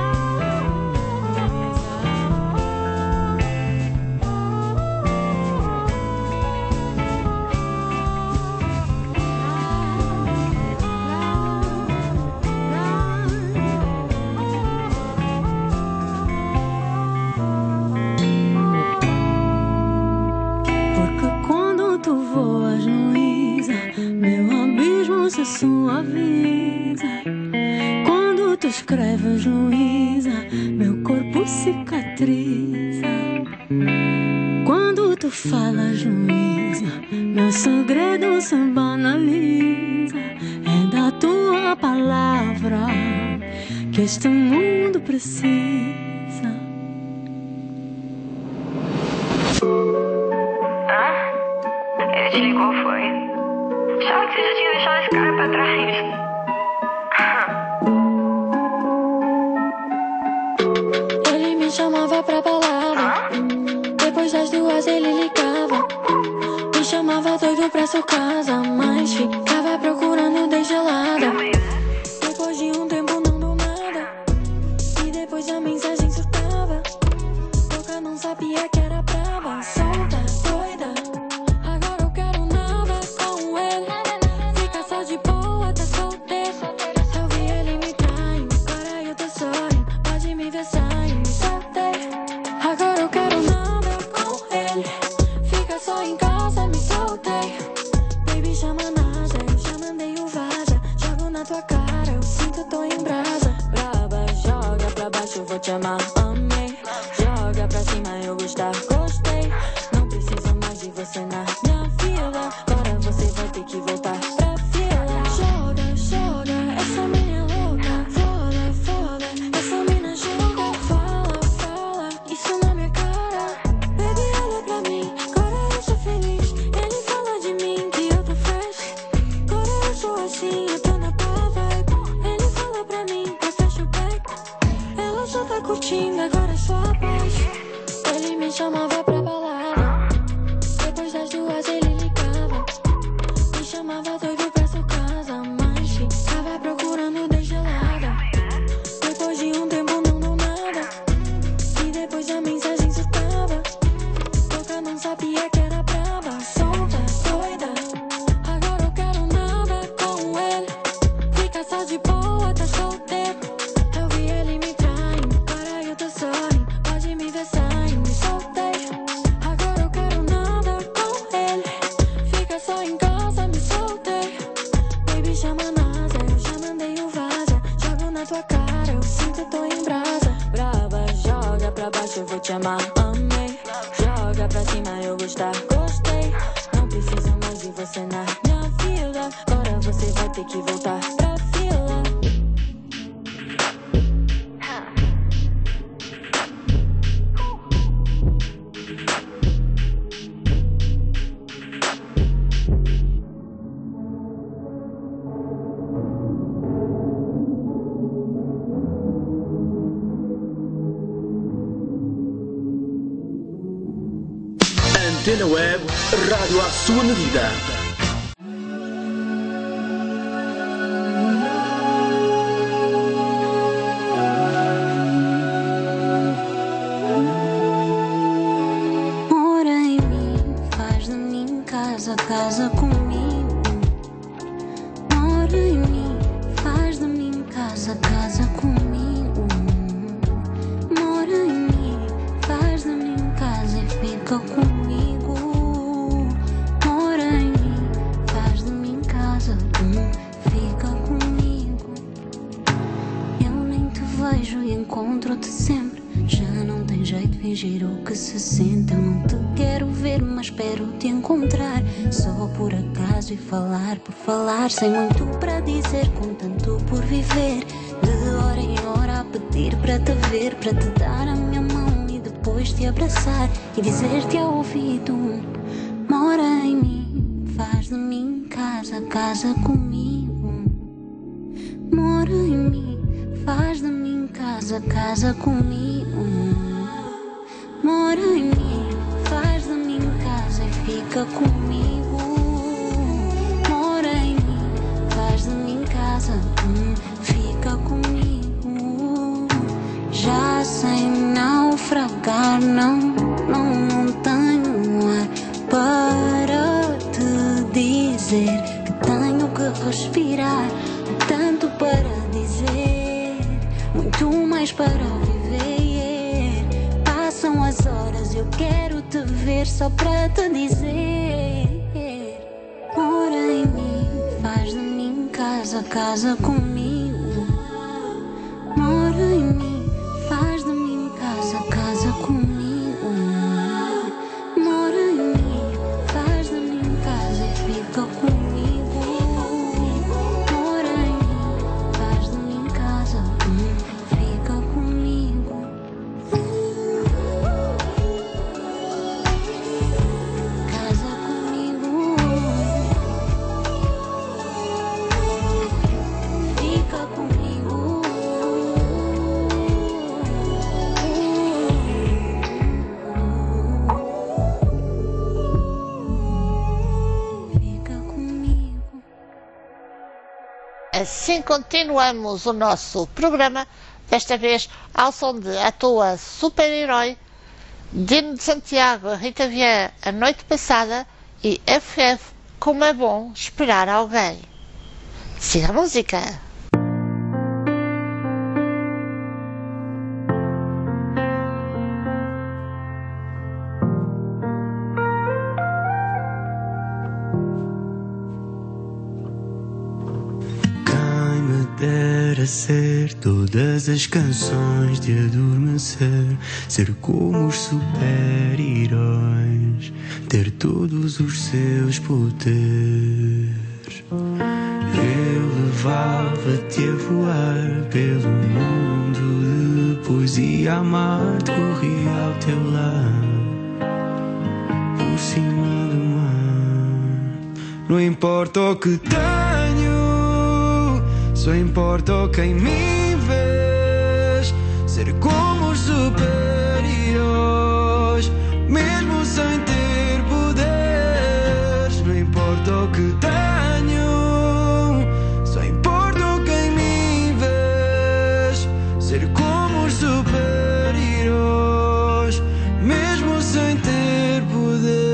Porque quando tu voas, Luísa, meu abismo se suaviza. Quando tu escreves, Luísa, meu corpo cicatriza. Quando tu falas, Luísa, meu segredo se banaliza. É da tua palavra que este mundo precisa. Ele te ligou, foi? Achava que você já tinha deixado esse cara pra trás. Ele me chamava pra balada, depois das duas ele ligava. Me chamava doido pra sua casa, mas ficava procurando desgelada. Depois de um tempo não deu nada, e depois a mensagem surtava. Boca não sabia que era brava, solta, doida. Agora eu quero nada com ele, fica só de boa, tá solteiro. Eu vi ele me traindo, agora eu tô sorrindo, pode me ver saindo, me soltei. Agora eu quero nada com ele, fica só em casa, me soltei. Baby, chama nada, eu já mandei o vaza. Jogo na tua cara, eu sinto, tô em brasa. Braba, joga pra baixo, eu vou te amar, amei. Joga pra cima, eu gostar, gostei. Não preciso mais de você na minha vida, agora você vai ter que voltar pra fila. Joga, joga, essa mina é louca. Foda, foda, essa mina joga. Fala, fala, isso na minha cara. Baby, olha pra mim, agora eu sou feliz. Ele fala de mim que eu tô fresh, agora eu sou assim, eu tô na prova. Ele fala pra mim que eu fecho o back, ela só tá curtindo, agora é só a paz. Ele me chamava pra balada, depois das duas ele ligava. Me chamava doido pra sua casa, mas ficava procurando desgelada. Depois de um tempo não deu nada, e depois a mensagem surtava. Boca não sabia que era brava, solta, doida. Agora eu quero nada com ele, fica só de boa, tá solteiro. Eu vi ele me traindo, agora eu tô sorrindo, pode me ver saindo, me soltei. Agora eu quero nada com ele, fica só em casa, me soltei. Baby, chama nada, eu já mandei o vaza. Jogo na tua cara, eu sinto, tô em brasa. Brava, joga pra baixo, eu vou te amar, amei. Joga pra cima, eu gostar, gostei. Não preciso mais de você na minha vida, agora você vai ter que voltar pra fila. Antena Web, rádio à sua medida. Mora em mim, faz de mim casa, casa casa comigo. Mora em mim, faz de mim casa, casa comigo. Mora em mim, faz de mim casa e fica comigo. Mora em mim, faz de mim casa, hum, fica comigo. Eu nem te vejo e encontro-te sempre. Já não tem jeito de fingir o que se sente. Eu não te quero ver, mas espero te encontrar. Só por acaso e falar por falar, sem muito para dizer, com tanto por viver. De hora em hora a pedir para te ver, para te dar a minha mão e depois te abraçar e dizer-te ao ouvido: mora em mim, faz de mim casa, casa comigo. Mora em mim, faz de mim casa, casa comigo. Mora em mim, faz de mim casa e fica comigo. Mora em mim, faz de mim casa, hum, fica comigo. Já sem naufragar, não, não, não tenho ar para te dizer que tenho que respirar. Tanto para dizer, muito mais para viver. Passam as horas, eu quero te ver só para te dizer: mora em mim, faz de mim casa, casa comigo. Mora em mim, faz de mim casa, casa comigo. Mora em mim, faz de mim casa e fica comigo. Mora em mim, faz de mim casa, hum, fica comigo. Casa comigo, fica comigo. Fica comigo. Assim continuamos o nosso programa, desta vez ao som de A Tua Super-Herói, Dino de Santiago, Rita Vian, A Noite Passada e F F, Como é Bom Esperar Alguém. Siga a música. Quem me dera ser todas as canções de adormecer, ser como os super-heróis, ter todos os seus poderes. Eu levava-te a voar pelo mundo, depois ia amar, corria ao teu lado, por cima do mar. Não importa o que tenho, só importa quem me vês, ser como os super-heróis, mesmo sem ter poderes. Não importa o que tenho, só importa quem me vês, ser como os super-heróis, mesmo sem ter poderes.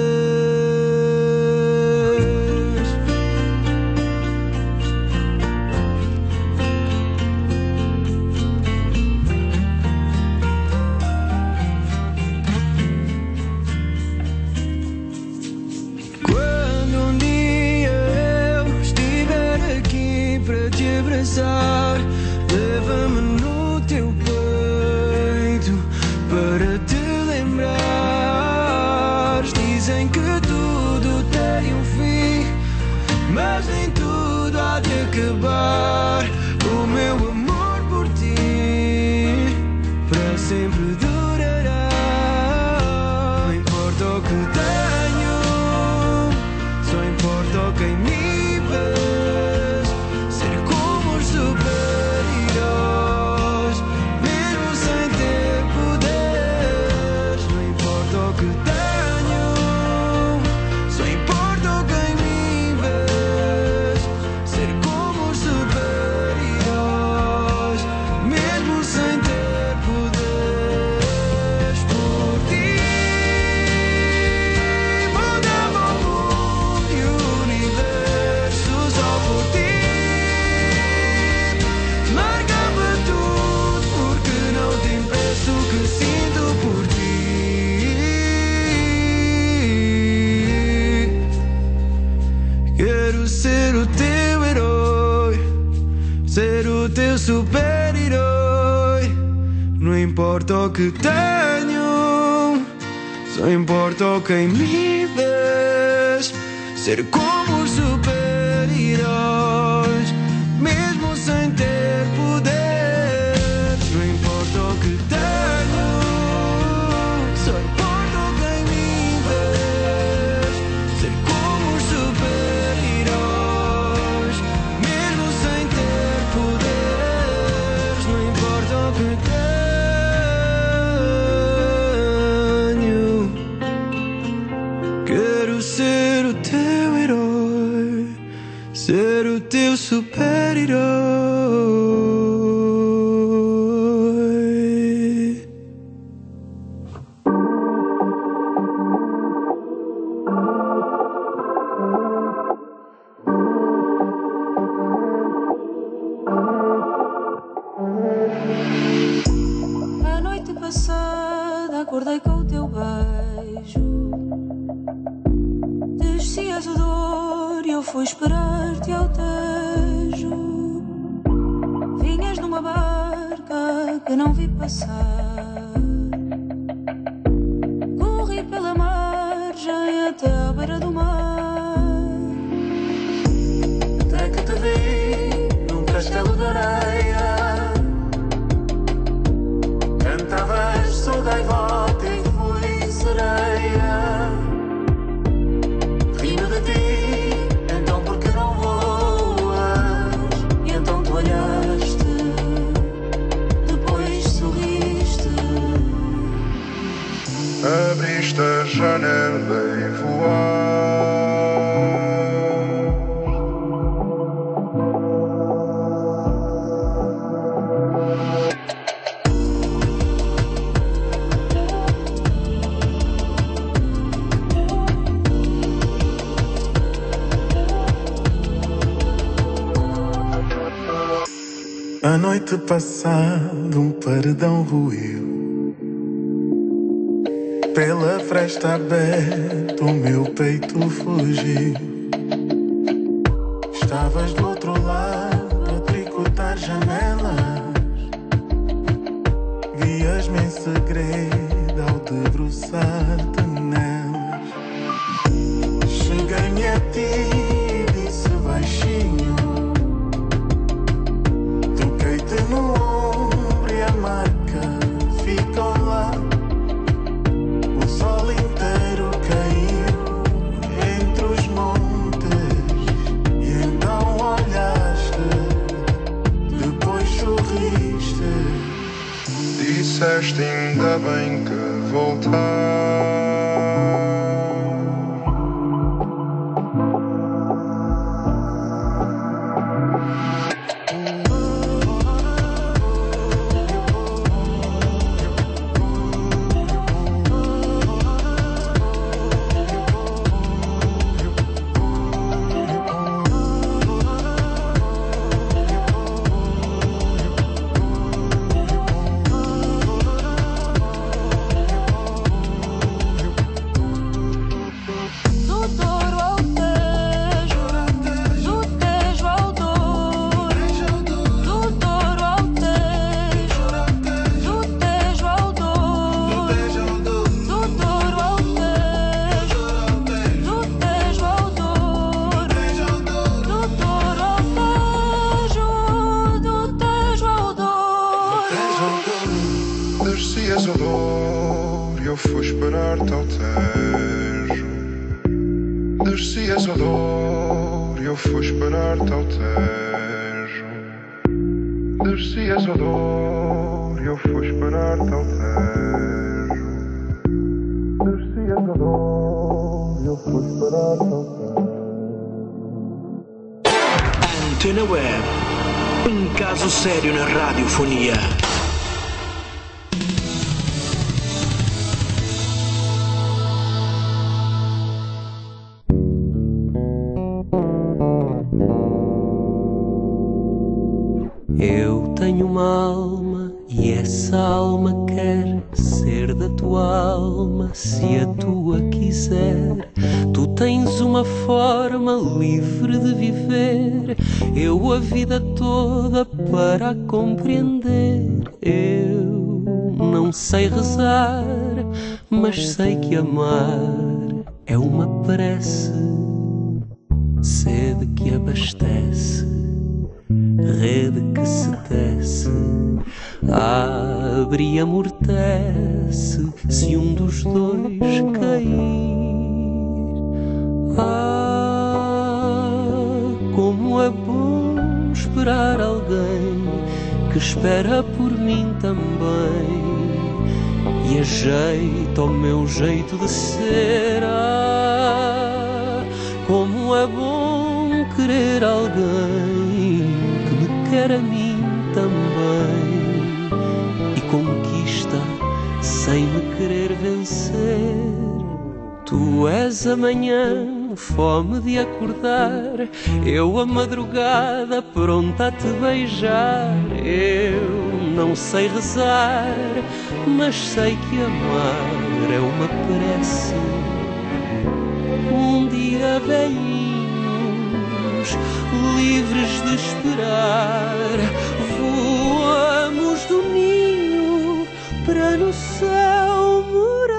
Quando um dia eu estiver aqui para te abraçar, leva-me no teu peito para te lembrares. Dizem que tudo tem um fim, mas nem tudo há de acabar. O meu amor por ti para sempre durará. Não importa o que tenho, só importa quem me vês, ser como os super-heróis, mesmo sem ter poderes. Não importa o que tenho, só importa quem me vês, ser como os super-heróis, mesmo sem ter poderes. Quero ser o teu herói, ser o teu super-herói. Não importa o que tenho, só importa o que me vês. Ser como os super-heróis, mesmo sem ter poder. Não importa o que tenho, só importa o que me vês. Ser como os super-heróis, mesmo sem ter poderes. Não importa o que tenho, quero ser o teu herói, ser o teu super-herói. A noite passada acordei com o teu beijo. Descias o dor e eu fui esperar-te ao Tejo. Vinhas numa barca que não vi passar. Corri pela margem até à beira do mar. Até que te vi num castelo de areia. Cantavas, sou gaivota e fui sereia. Rimo de ti, então porque não voas? E então tu olhaste, depois sorriste. Abriste a janela e voaste. A noite passada um paredão ruiu. Pela fresta aberta o meu peito fugiu. Estavas do outro lado a tricotar janelas. Vias-me em segredo ao debruçar-te nelas. Cheguei-me a ti e disse baixinho. No ombro e a marca ficou lá. O sol inteiro caiu entre os montes. E então olhaste, depois sorriste. Disseste ainda bem que voltaste. Descias o Douro e eu fui esperar-te ao Tejo. Descias o Douro e eu fui esperar-te ao Tejo. Descias o Douro e eu fui esperar-te ao Tejo. Descias o Douro e eu fui esperar-te ao Tejo. Antena Web, um caso sério na radiofonia. Eu tenho uma alma e essa alma quer ser da tua alma, se a tua quiser. Tu tens uma forma livre de viver, eu a vida toda para a compreender. Eu não sei rezar, mas sei que amar é uma prece, sede que abastece, rede que se tece, abre e amortece se um dos dois cair. Ah, como é bom esperar alguém que espera por mim também e ajeita ao meu jeito de ser. Ah, como é bom querer alguém que me quer a mim também e conquista sem me querer vencer. Tu és a manhã, fome de acordar, eu a madrugada pronta a te beijar. Eu não sei rezar, mas sei que amar é uma prece. Um dia velhinhos, livres de esperar, voamos do ninho para no céu morar.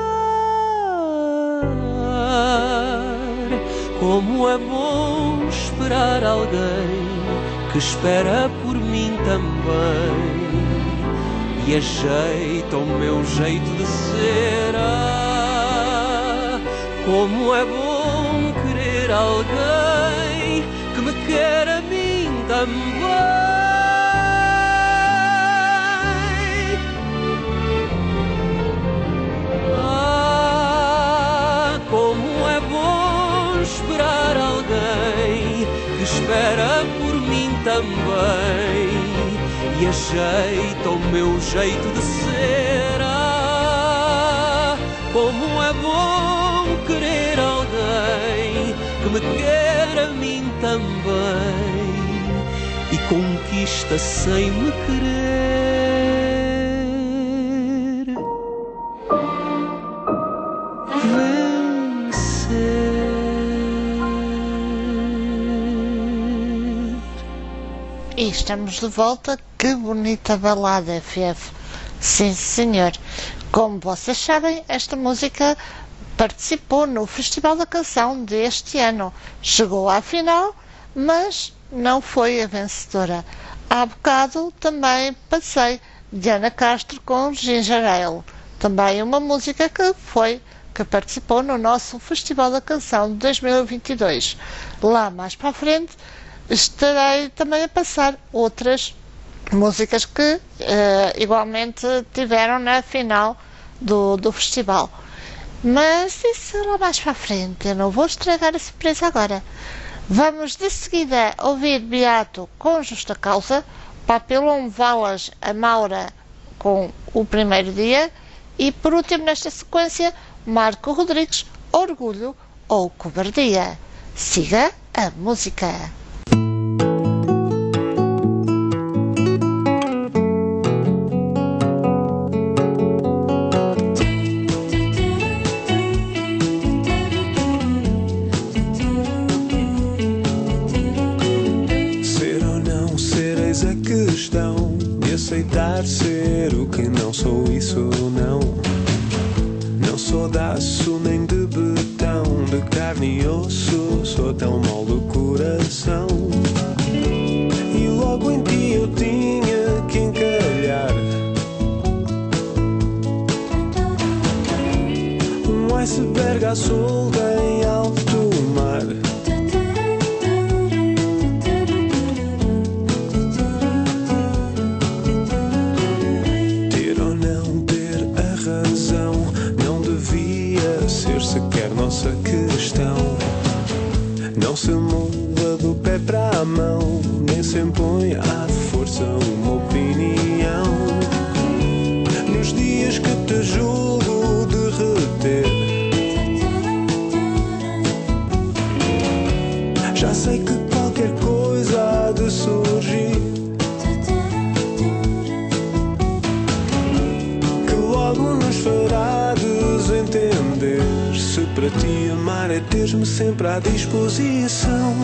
Como é bom esperar alguém que espera por mim também e ajeita o meu jeito de ser. Ah, como é bom querer alguém que me quer a mim também. Ah, como é bom esperar alguém que espera por mim também e ajeita o meu jeito de ser. Ah, como é bom querer alguém que me quer a mim também e conquista sem me querer vencer. E estamos de volta. Que bonita balada, F F. Sim, senhor. Como vocês sabem, esta música participou no Festival da Canção deste ano. Chegou à final, mas não foi a vencedora. Há bocado também passei de Ana Castro com Ginger Ale. Também uma música que foi, que participou no nosso Festival da Canção de dois mil e vinte e dois. Lá mais para a frente estarei também a passar outras músicas que uh, igualmente tiveram na final do, do festival. Mas isso lá mais para a frente, eu não vou estragar a surpresa agora. Vamos de seguida ouvir Beato com Justa Causa, Papilon Valas a Maura com O Primeiro Dia e por último nesta sequência Marco Rodrigues, Orgulho ou Cobardia. Siga a música. Aceitar ser o que não sou, isso não. Não sou de aço nem de betão, de carne e osso, sou tão mal do coração. E logo em ti eu tinha que encalhar um iceberg à solta em alto mar. Sequer nossa questão não se muda do pé para a mão, nem se impõe à força uma opinião. Nos dias que te julgo derreter, já sei que qualquer coisa há de surgir, que logo nos fará desentender. Se para ti amar é ter-me sempre à disposição.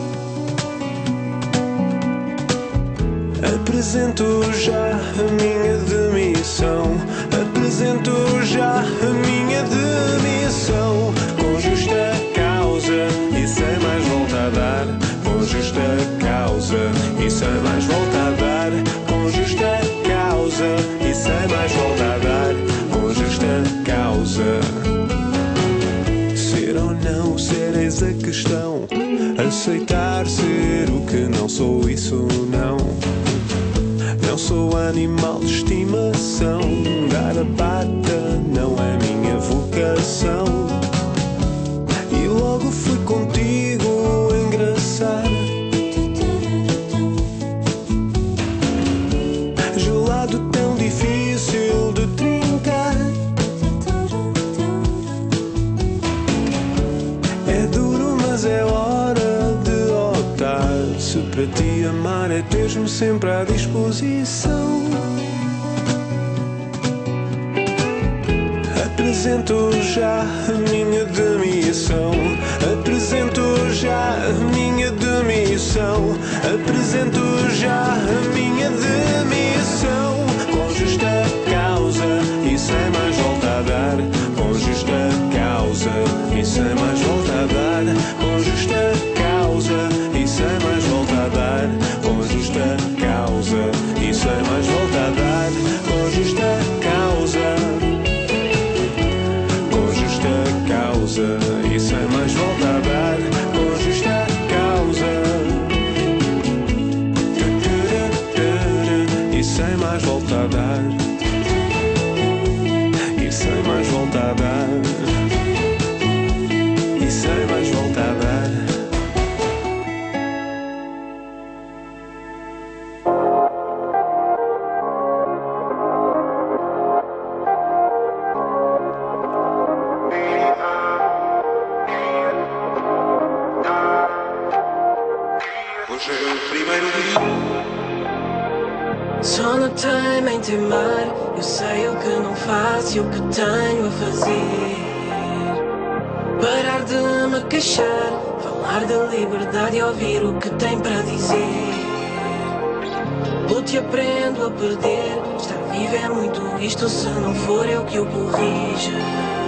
Apresento já a minha demissão. Apresento já a minha demissão. Com justa causa e sem mais volta a dar. Com justa causa e sem mais volta a dar. Com justa causa e sem mais volta a dar. Com justa causa. Ser ou não ser eis a questão. Aceitar ser o que não sou, isso não. Não sou animal de estimação. Dar a pata não é minha vocação. E logo fui contigo engraçar. Gelado tão difícil de trincar. É duro, mas é hora de optar. Se para ti amar é ter-me sempre à disposição. Apresento já a minha demissão. Apresento já a minha demissão. Apresento já a minha demissão. Com justa causa e sem mais volta a dar. Com justa causa e sem mais volta a dar. Com justa causa e sem mais volta a dar. Com justa causa e sem mais volta a dar. Com justa causa. Com justa causa e sem mais volta a dar. Com justa causa e sem mais volta a dar. E sem mais volta a dar. E sem mais volta a dar. Só no time em teimar. Eu sei o que não faço e o que tenho a fazer. Parar de me queixar. Falar de liberdade e ouvir o que tem para dizer. Luto e aprendo a perder. Estar vivo é muito isto. Se não for eu que o corrija.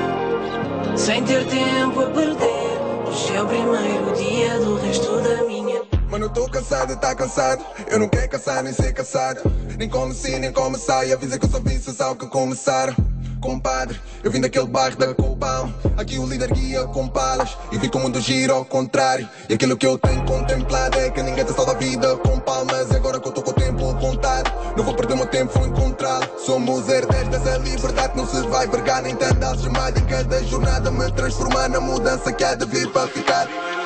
Sem ter tempo a perder. Hoje é o primeiro dia do resto da minha. Mano, eu tô cansado, tá cansado. Eu não quero caçar nem ser caçado. Nem comecei, nem comecei. Avisa que eu só vi só que começar. Compadre, eu vim daquele bairro da Copão. Aqui o líder guia com palas. E vi que o mundo gira ao contrário. E aquilo que eu tenho contemplado é que ninguém tá só da vida com palmas. Agora que eu tô com o tempo contado, não vou perder o meu tempo, vou encontrá-lo. Somos herdeiros dessa liberdade que não se vai vergar. Nem tanto algemado em cada jornada. Me transformar na mudança que há de vir para ficar.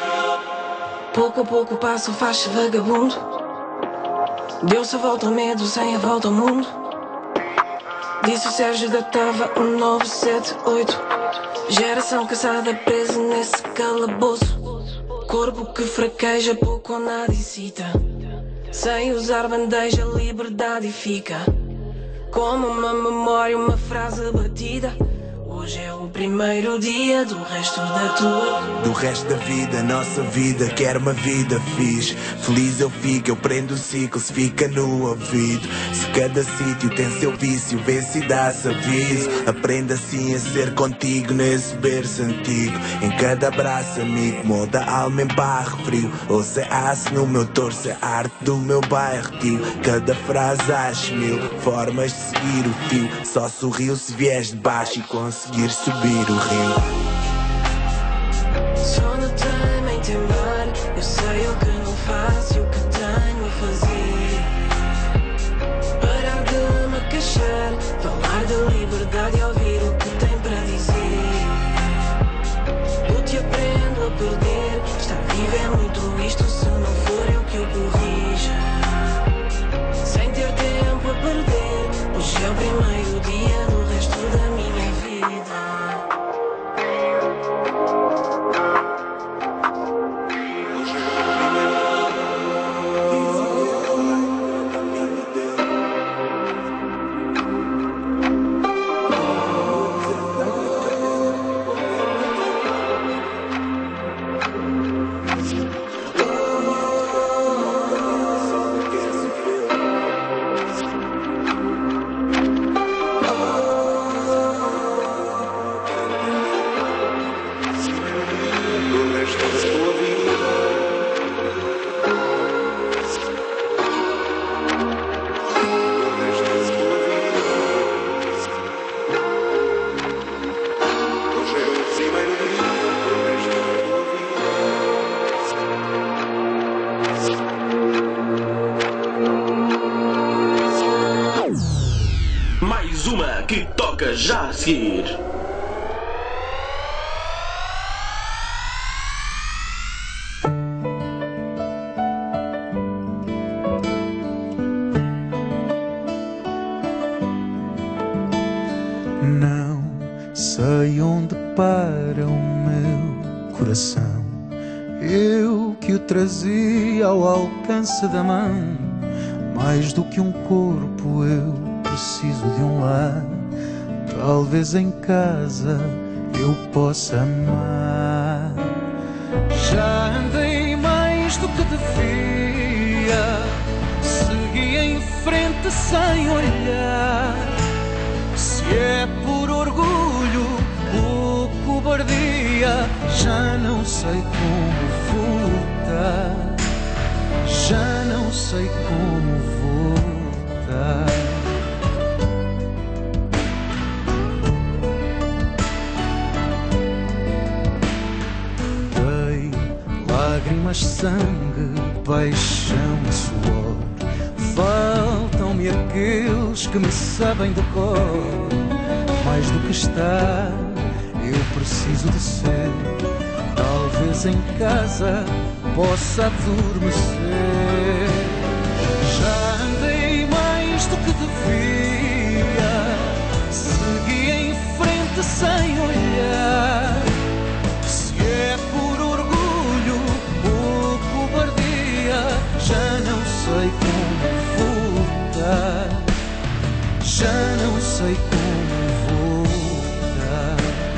Pouco a pouco passo, faz-se vagabundo. Deu-se a volta ao medo, sem a volta ao mundo. Disse o Sérgio da Tava, um nove sete oito. Geração caçada, presa nesse calabouço. Corpo que fraqueja, pouco ou nada excita. Sem usar bandeja, liberdade fica. Como uma memória, uma frase batida. Hoje é o primeiro dia do resto da tua. Do resto da vida, nossa vida, quero uma vida fixe. Feliz eu fico, eu prendo o ciclo, se fica no ouvido. Se cada sítio tem seu vício, vê se dá-se aviso. Aprenda assim a ser contigo nesse berço antigo. Em cada abraço amigo, molda a alma em barro frio. Ouça aço no meu torso, é arte do meu bairro tio. Cada frase acho mil formas de seguir o fio. Só sorriu se vies de baixo e conseguir subir o rio. Só no time em teimar. Eu sei o que não faço e o que tenho a fazer. Parar de me queixar. Falar de liberdade e ouvir o que tem para dizer. Luto e aprendo a perder. Estar vivo é muito isto. Se não for eu que o corrija. Sem ter tempo a perder. Hoje é o primeiro dia do resto da minha vida. uma que toca já a seguir. Não sei onde para o meu coração, eu que o trazia ao alcance da mão. Mais do que um corpo eu preciso de um lar. Talvez em casa eu possa amar. Já andei mais do que devia, segui em frente sem olhar. Se é por orgulho ou cobardia, já não sei como voltar. Já não sei como voltar. Dei lágrimas, sangue, paixão e suor. Faltam-me aqueles que me sabem de cor. Mais do que estar, eu preciso de ser. Talvez em casa possa adormecer. Já andei mais do que devia, segui em frente sem olhar. Se é por orgulho ou cobardia, já não sei como voltar. Já não sei como voltar.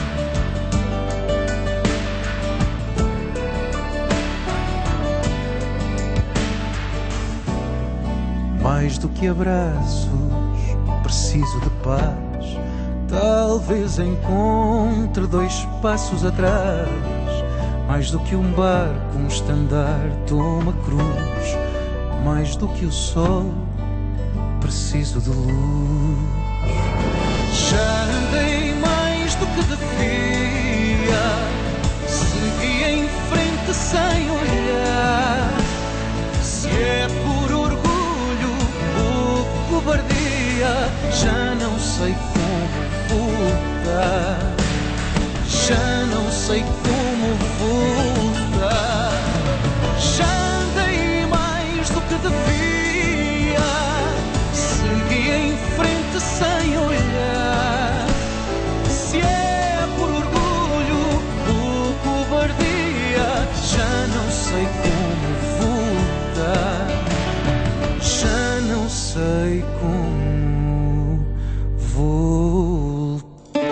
Mais do que abraços, preciso de paz. Talvez encontre dois passos atrás. Mais do que um barco, um estandarte ou uma cruz. Mais do que o sol, preciso de luz. Já andei mais do que devia, segui em frente sem olhar. Se é por orgulho ou cobardia, já não sei como voltar. Já não sei como voltar. Já andei mais do que devia, segui em frente sem olhar. Se é por orgulho ou cobardia, já não sei como voltar. Já não sei como voltar.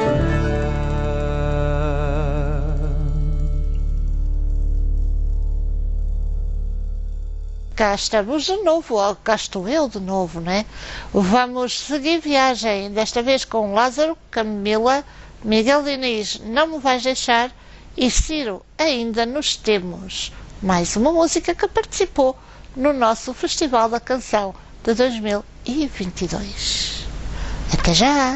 Cá estamos de novo, ou cá estou eu de novo, né? Vamos seguir viagem, desta vez com Lázaro, Camila, Miguel Diniz, Não Me Vais Deixar e Ciro, Ainda Nos Temos. Mais uma música que participou no nosso Festival da Canção de dois mil e vinte e dois. Até já!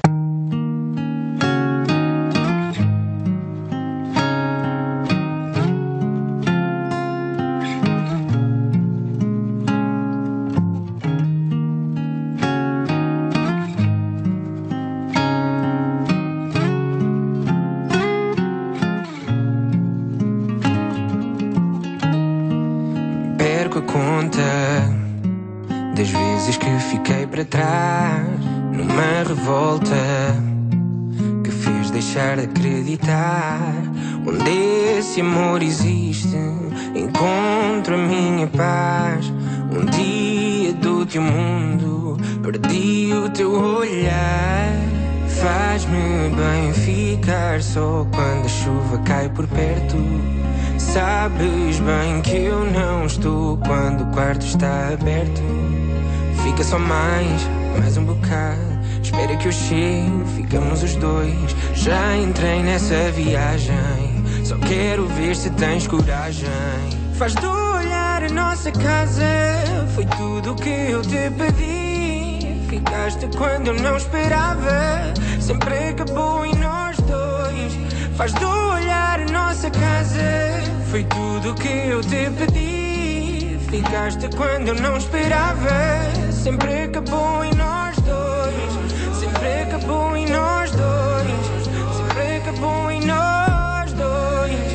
Perco a conta das vezes que fiquei para trás numa revolta que fez deixar de acreditar. Onde esse amor existe, encontro a minha paz. Um dia dou-te o mundo, perdi o teu olhar. Faz-me bem ficar só quando a chuva cai por perto. Sabes bem que eu não estou quando o quarto está aberto. Fica só mais, mais um bocado. Espera que eu chegue, ficamos os dois. Já entrei nessa viagem, só quero ver se tens coragem. Faz do olhar a nossa casa, foi tudo o que eu te pedi. Ficaste quando eu não esperava, sempre acabou em nós dois. Faz do olhar a nossa casa, foi tudo o que eu te pedi. Ficaste quando eu não esperava, sempre acabou em nós dois. Sempre sempre acabou em nós dois, sempre acabou em nós dois.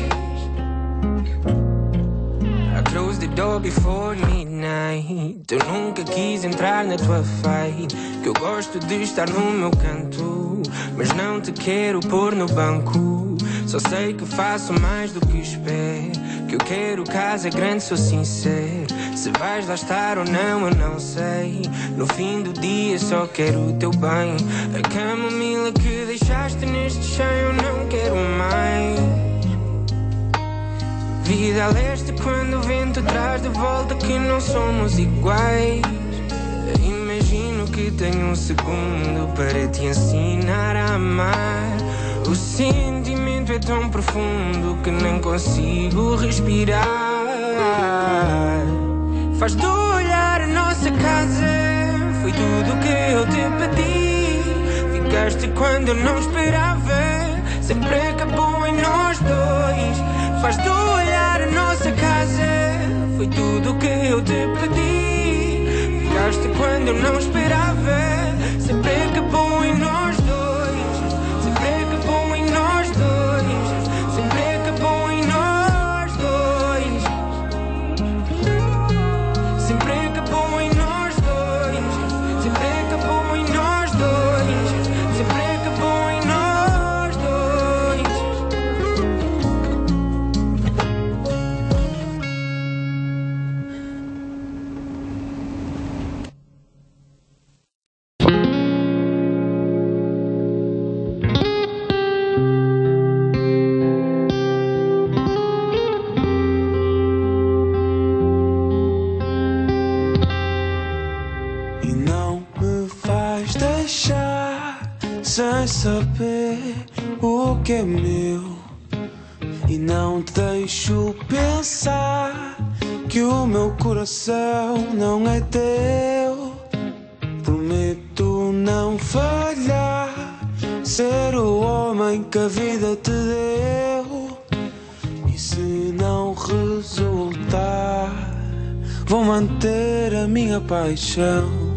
I closed the door before midnight. Eu nunca quis entrar na tua fight, que eu gosto de estar no meu canto, mas não te quero pôr no banco. Só sei que faço mais do que espero, que eu quero casa grande, sou sincero. Se vais lá estar ou não, eu não sei. No fim do dia só quero o teu bem. A camomila que deixaste neste chão eu não quero mais. Vida a leste quando o vento traz de volta que não somos iguais. Imagino que tenho um segundo para te ensinar a amar. O sentimento é tão profundo que nem consigo respirar. Faz do olhar a nossa casa, foi tudo que eu te pedi. Ficaste quando eu não esperava, sempre acabou em nós dois. Faz do olhar a nossa casa, foi tudo que eu te pedi. Ficaste quando eu não esperava, sempre acabou em nós dois. Sempre acabou em nós dois. Sempre acabou em nós dois. Sempre acabou em nós dois. Sempre acabou em nós dois. Sempre acabou em nós dois. E não me faz deixar sem saber o que é meu. E não te deixo pensar que o meu coração não é teu. Prometo não falhar, ser o homem que a vida te deu. E se não resultar, vou manter a minha paixão.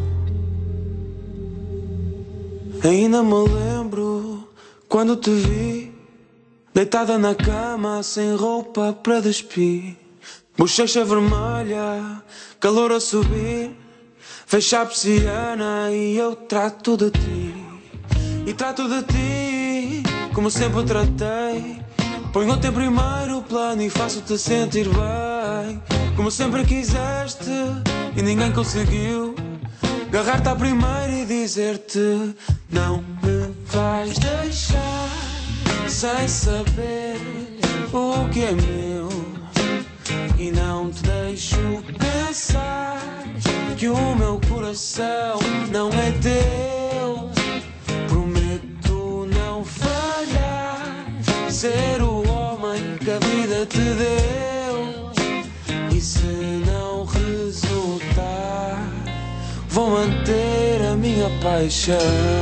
Ainda me lembro quando te vi, deitada na cama, sem roupa para despir. Bochecha vermelha, calor a subir. Fecha a persiana e eu trato de ti. E trato de ti como sempre tratei. Ponho-te em primeiro plano e faço-te sentir bem. Como sempre quiseste e ninguém conseguiu. Agarrar-te à primeira e dizer-te não me vais deixar sem saber o que é meu. E não te deixo pensar que o meu coração não é teu. Prometo não falhar, ser o homem que a vida te deu. E se não resultar, vou manter a minha paixão.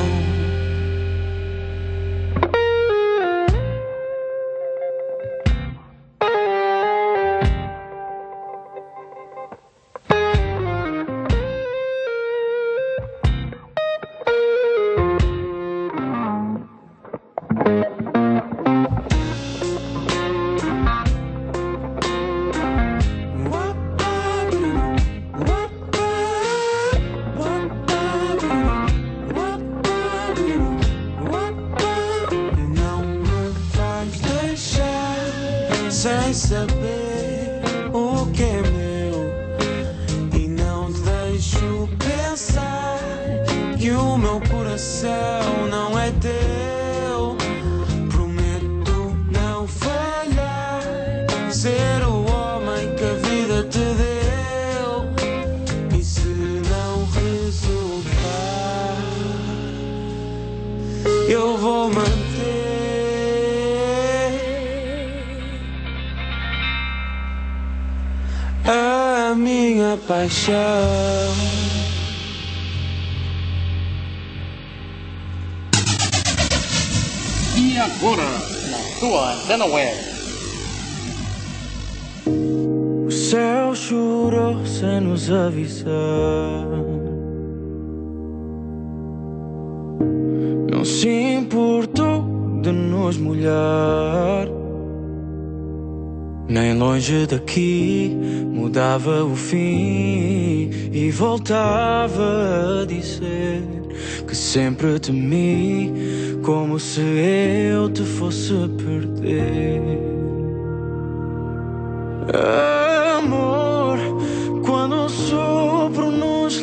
Sem saber o que é meu. E não te deixo pensar que o meu coração não é teu. Prometo não falhar, ser o homem que a vida te deu. E se não resultar, eu vou manter a minha paixão. E agora, na tua antena web. O céu chorou sem nos avisar. não se importou de nos molhar. Nem longe daqui mudava o fim e voltava a dizer que sempre temi, como se eu te fosse perder. Amor, quando o sopro nos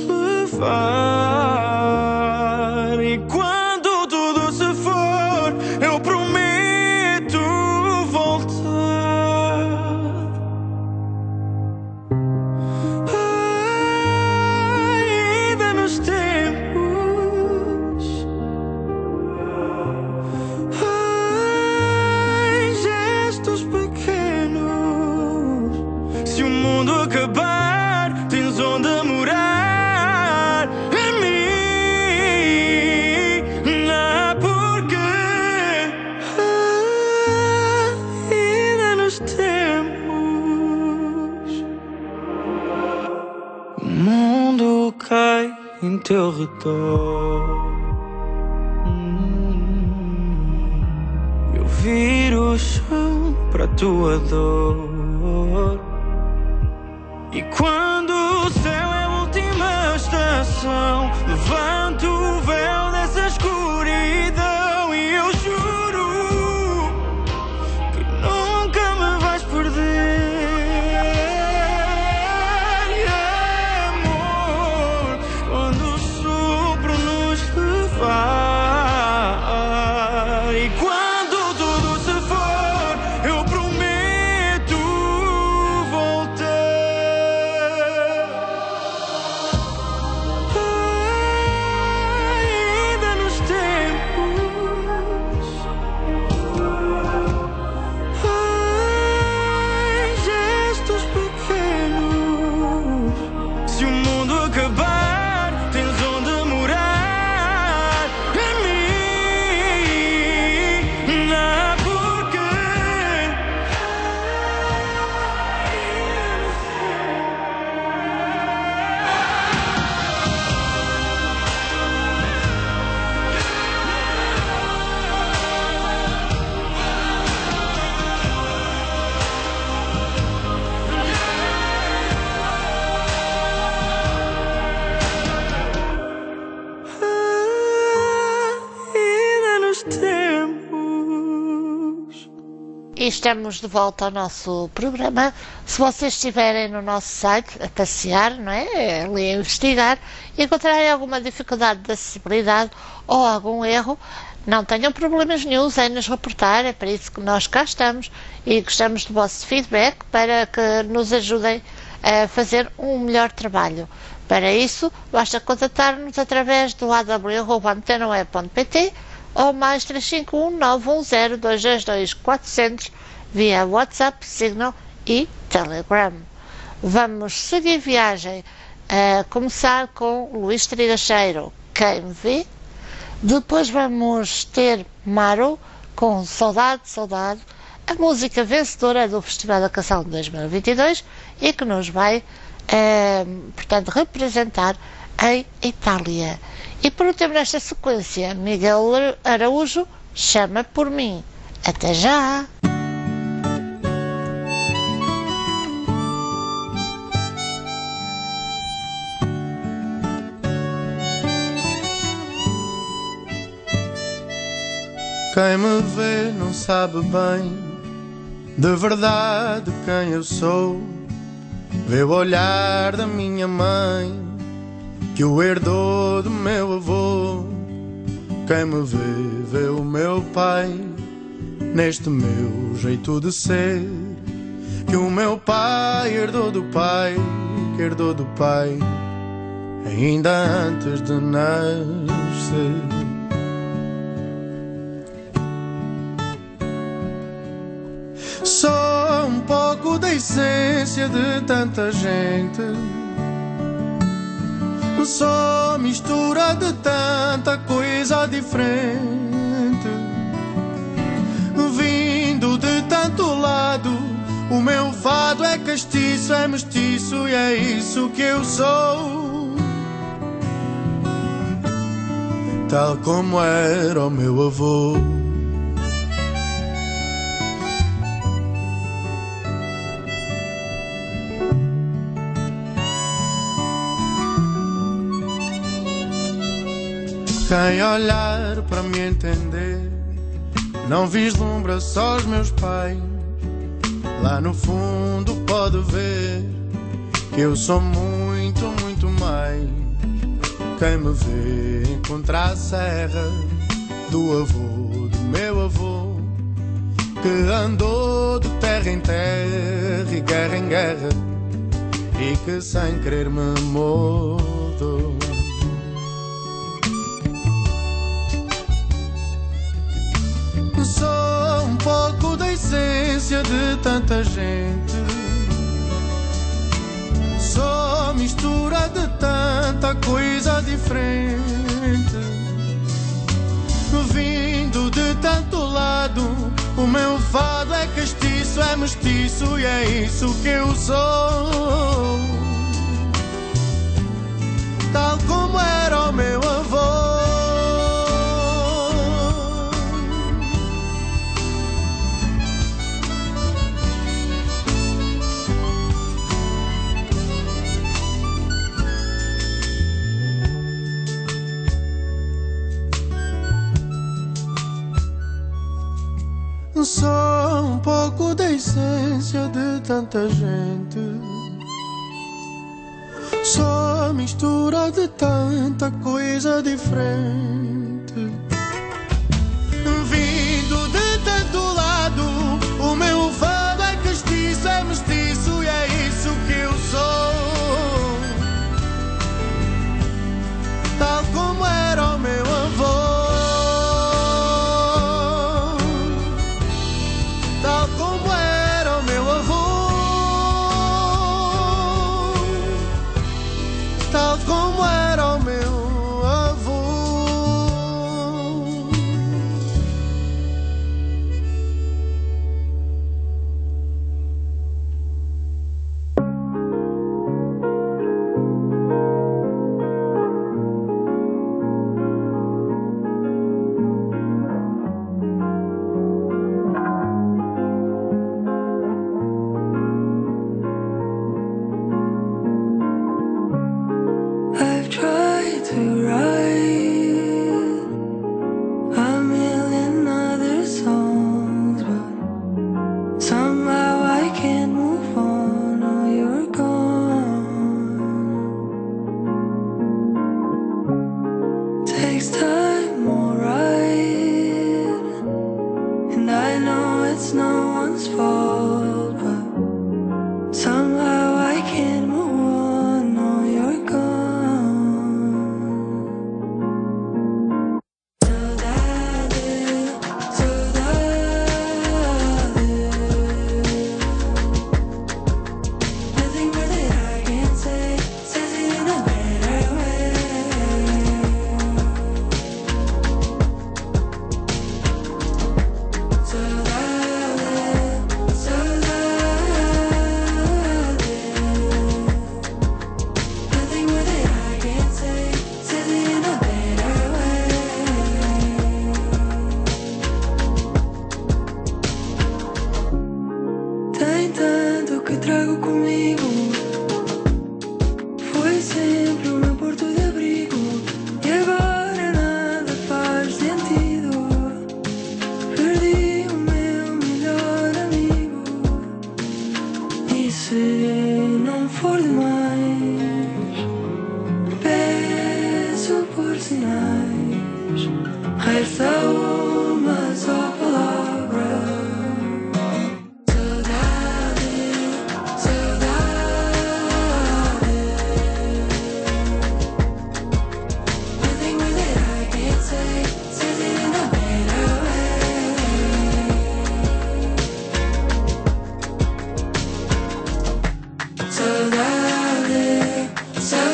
levar e quando tudo se for, eu prometo voltar. Ainda nos tempos, ai, gestos pequenos. Se o mundo acabar, tens onde morar. Em mim, não, porque ainda nos tempos, o mundo cai em teu redor. Eu viro o chão para tua dor. E quando o céu é a última estação, levanto o véu dessa escuridão e eu juro que nunca me vais perder. Amor, quando o sopro nos levar e quando tudo se for, eu prometo voltar. Ainda nos tempos, ai, gestos pequenos. Se o mundo acabar, tens onde morar. Em mim, não, porque ainda nos tempos. E estamos de volta ao nosso programa. Se vocês estiverem no nosso site a passear, não é? Ali a investigar, e encontrarem alguma dificuldade de acessibilidade ou algum erro, não tenham problemas nenhums em nos reportar. É para isso que nós cá estamos e gostamos do vosso feedback para que nos ajudem a fazer um melhor trabalho. Para isso, basta contatar-nos através do a w arroba antena web ponto p t ou mais três cinco um nove um zero dois dois dois quatro zero zero via WhatsApp, Signal e Telegram. Vamos seguir viagem, a começar com Luís Trigacheiro, Quem Me Vê. Depois vamos ter Maru com Saudade, Saudade, a música vencedora do Festival da Canção de dois mil e vinte e dois e que nos vai, eh, portanto, representar em Itália. E por último, nesta sequência, Miguel Araújo, Chama por Mim. Até já! Quem me vê não sabe bem de verdade quem eu sou. Vê o olhar da minha mãe que o herdou do meu avô. Quem me vê, vê o meu pai neste meu jeito de ser, que o meu pai herdou do pai, que herdou do pai ainda antes de nascer. Só um pouco da essência de tanta gente, só mistura de tanta coisa diferente, vindo de tanto lado. O meu fado é castiço, é mestiço e é isso que eu sou. tal como era o meu avô. Quem olhar para me entender não vislumbra só os meus pais. Lá no fundo pode ver que eu sou muito, muito mais. Quem me vê encontra a serra do avô, do meu avô, que andou de terra em terra e guerra em guerra, e que sem querer me mudou. Sou um pouco da essência de tanta gente, sou mistura de tanta coisa diferente, vindo de tanto lado. O meu fado é castiço, é mestiço, e é isso que eu sou, tal como era o meu avô. Sou um pouco da essência de tanta gente, sou mistura de tanta coisa diferente, vindo de tanto lado. O meu fado é castiço, é mestiço, e é isso que eu sou, tal como era o meu avô.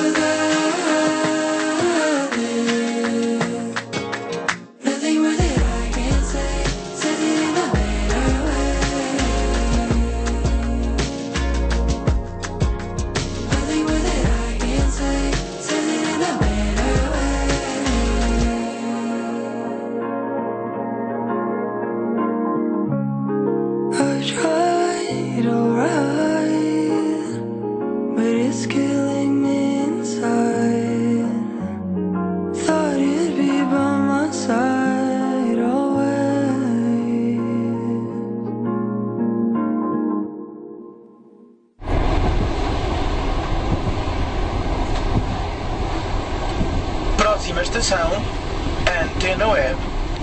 Nothing worth it. killing me inside. Thought you'd be by my side always. Próxima estação, Antena Web.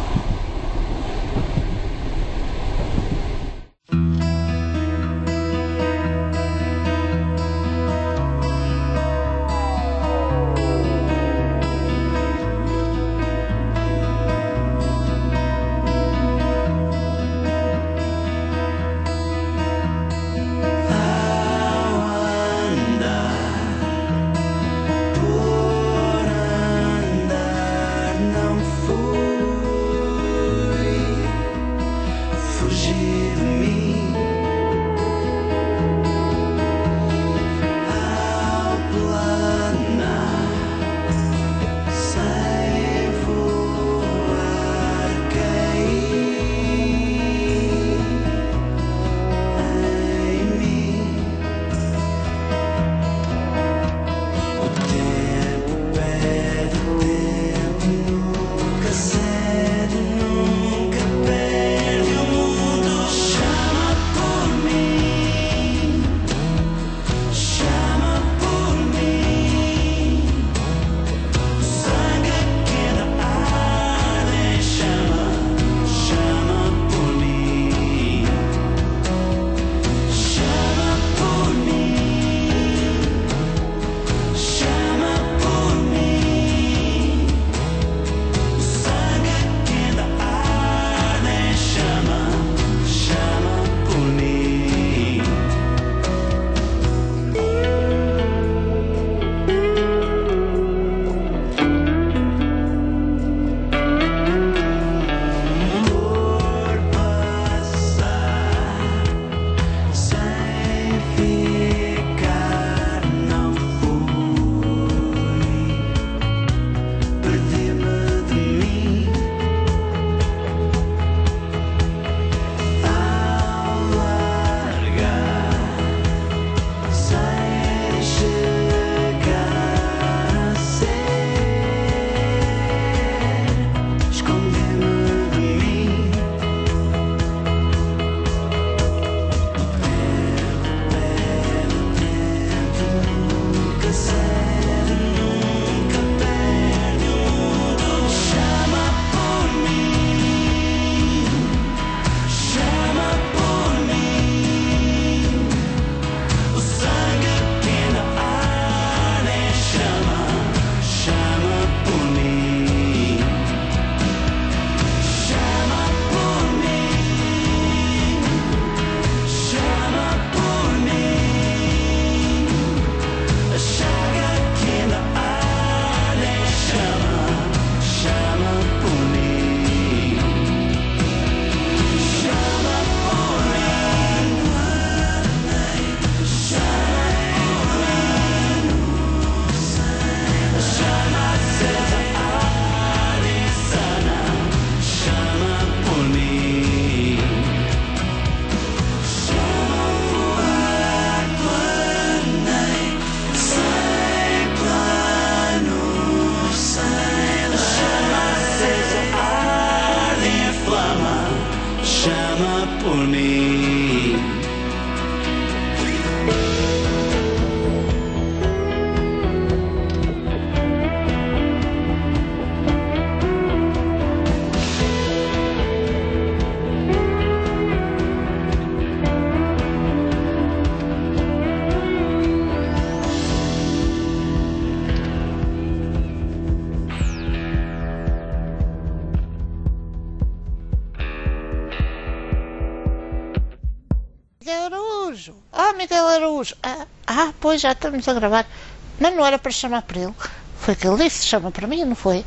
Araújo. Ah, Miguel Araújo. Ah, ah, pois já estamos a gravar. Mas não era para chamar para ele. Foi que ele disse, chama para mim, não foi?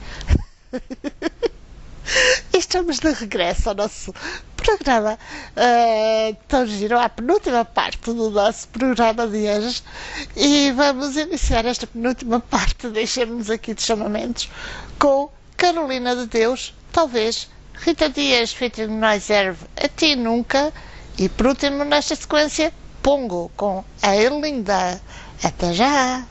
E estamos de regresso ao nosso programa. Uh, estamos giro à penúltima parte do nosso programa de hoje. E vamos iniciar esta penúltima parte, deixemos aqui de chamamentos, com Carolina de Deus, talvez, Rita Dias, featuring Noiserve, A Ti Nunca. E por último, nesta sequência, Pongo, com a Erlinda. Até já!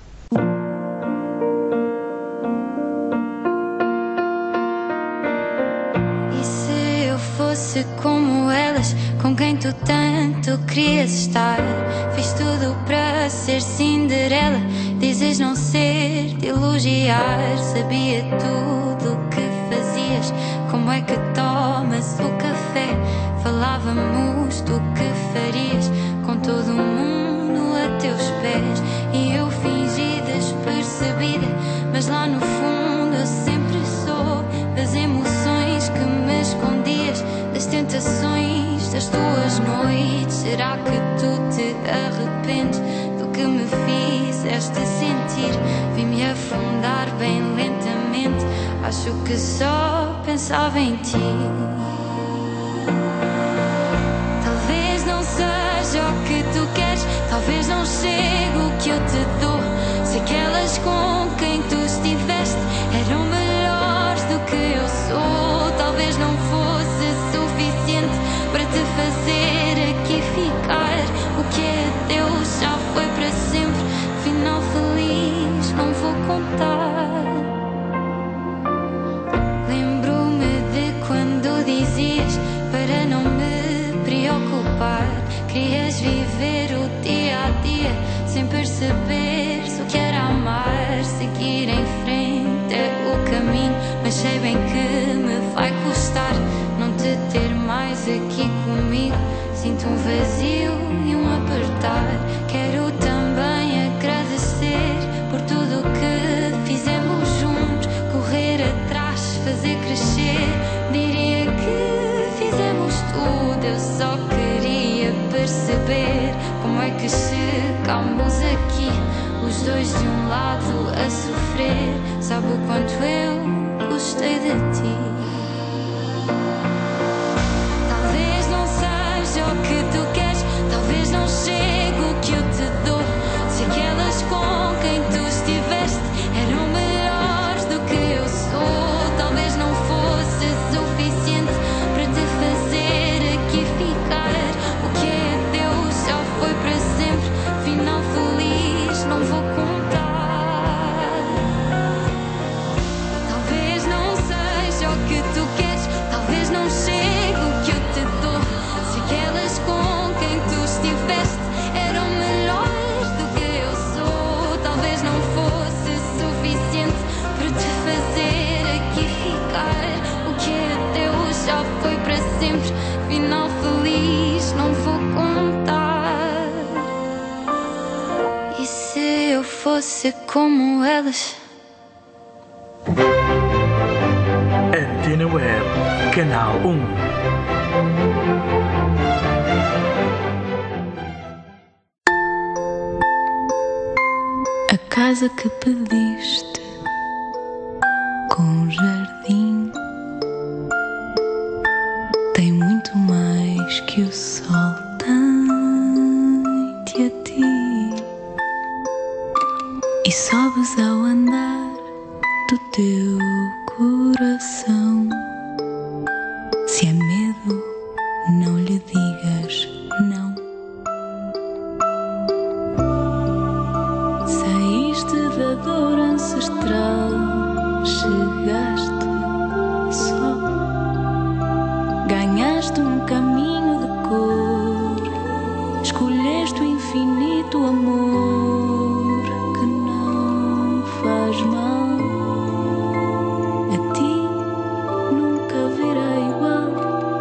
E se eu fosse como elas, com quem tu tanto querias estar? Fiz tudo para ser Cinderela, dizes não ser de elogiar. Sabia tudo o que fazias, como é que tomas o café. Falávamos do que farias, com todo o mundo a teus pés. E eu fingi despercebida, mas lá no fundo eu sempre sou das emoções que me escondias, das tentações das tuas noites. Será que tu te arrependes do que me fizeste sentir? Vim-me afundar bem lentamente, acho que só pensava em ti. Talvez não seja o que tu queres, talvez não chegue o que eu te dou. Se aquelas com quem tu estiveste eram melhores do que eu sou, talvez não fosse suficiente para te fazer aqui ficar. O que é Deus já foi para sempre, final feliz não vou contar. Lembro-me de quando dizias para não me preocupar. Querias viver o dia a dia sem perceber o que era amar. Seguir em frente é o caminho, mas sei bem que me vai custar não te ter mais aqui comigo. Sinto um vazio e um apertar. Quero também agradecer por tudo o que fizemos juntos, correr atrás, fazer crescer. Diria que fizemos tudo, eu só queria perceber como é que chegamos aqui, os dois de um lado a sofrer. Sabe o quanto eu gostei de ti. Talvez não seja o que tu queres, talvez não chegue o que eu te dou. Se aquelas com quem tu estiveste eram melhores do que eu sou, talvez não fosse suficiente para te fazer aqui ficar. O que é Deus já foi para sempre, final feliz não vou contar. Talvez não seja o que tu queres, talvez não chegue o que eu te dou. Se aquelas com quem tu estiveste eram melhores do que eu sou, talvez não fosse suficiente para te fazer aqui ficar. O que é Deus já foi para sempre, final feliz não vou contar. E se eu fosse como elas? Antena Web, Canal um. A casa que pediste, com jardim, tem muito mais que o sol tem-te a ti. E sobes ao andar do teu coração. Se é medo, não lhe digas não. Saíste da dor ancestral, chegaste só. Ganhaste um caminho de cor, escolheste o infinito amor que não faz mal. A ti nunca virá igual.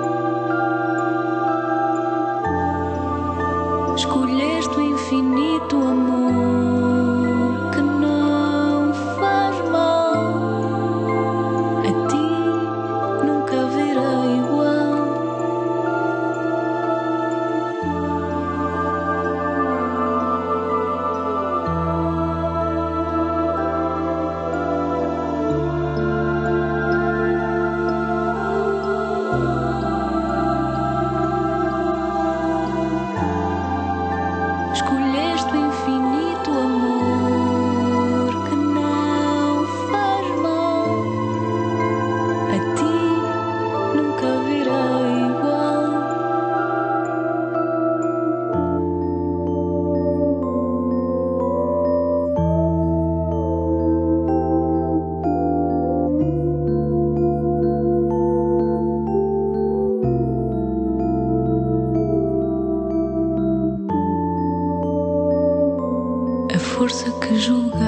Escolheste o infinito amor que não faz mal.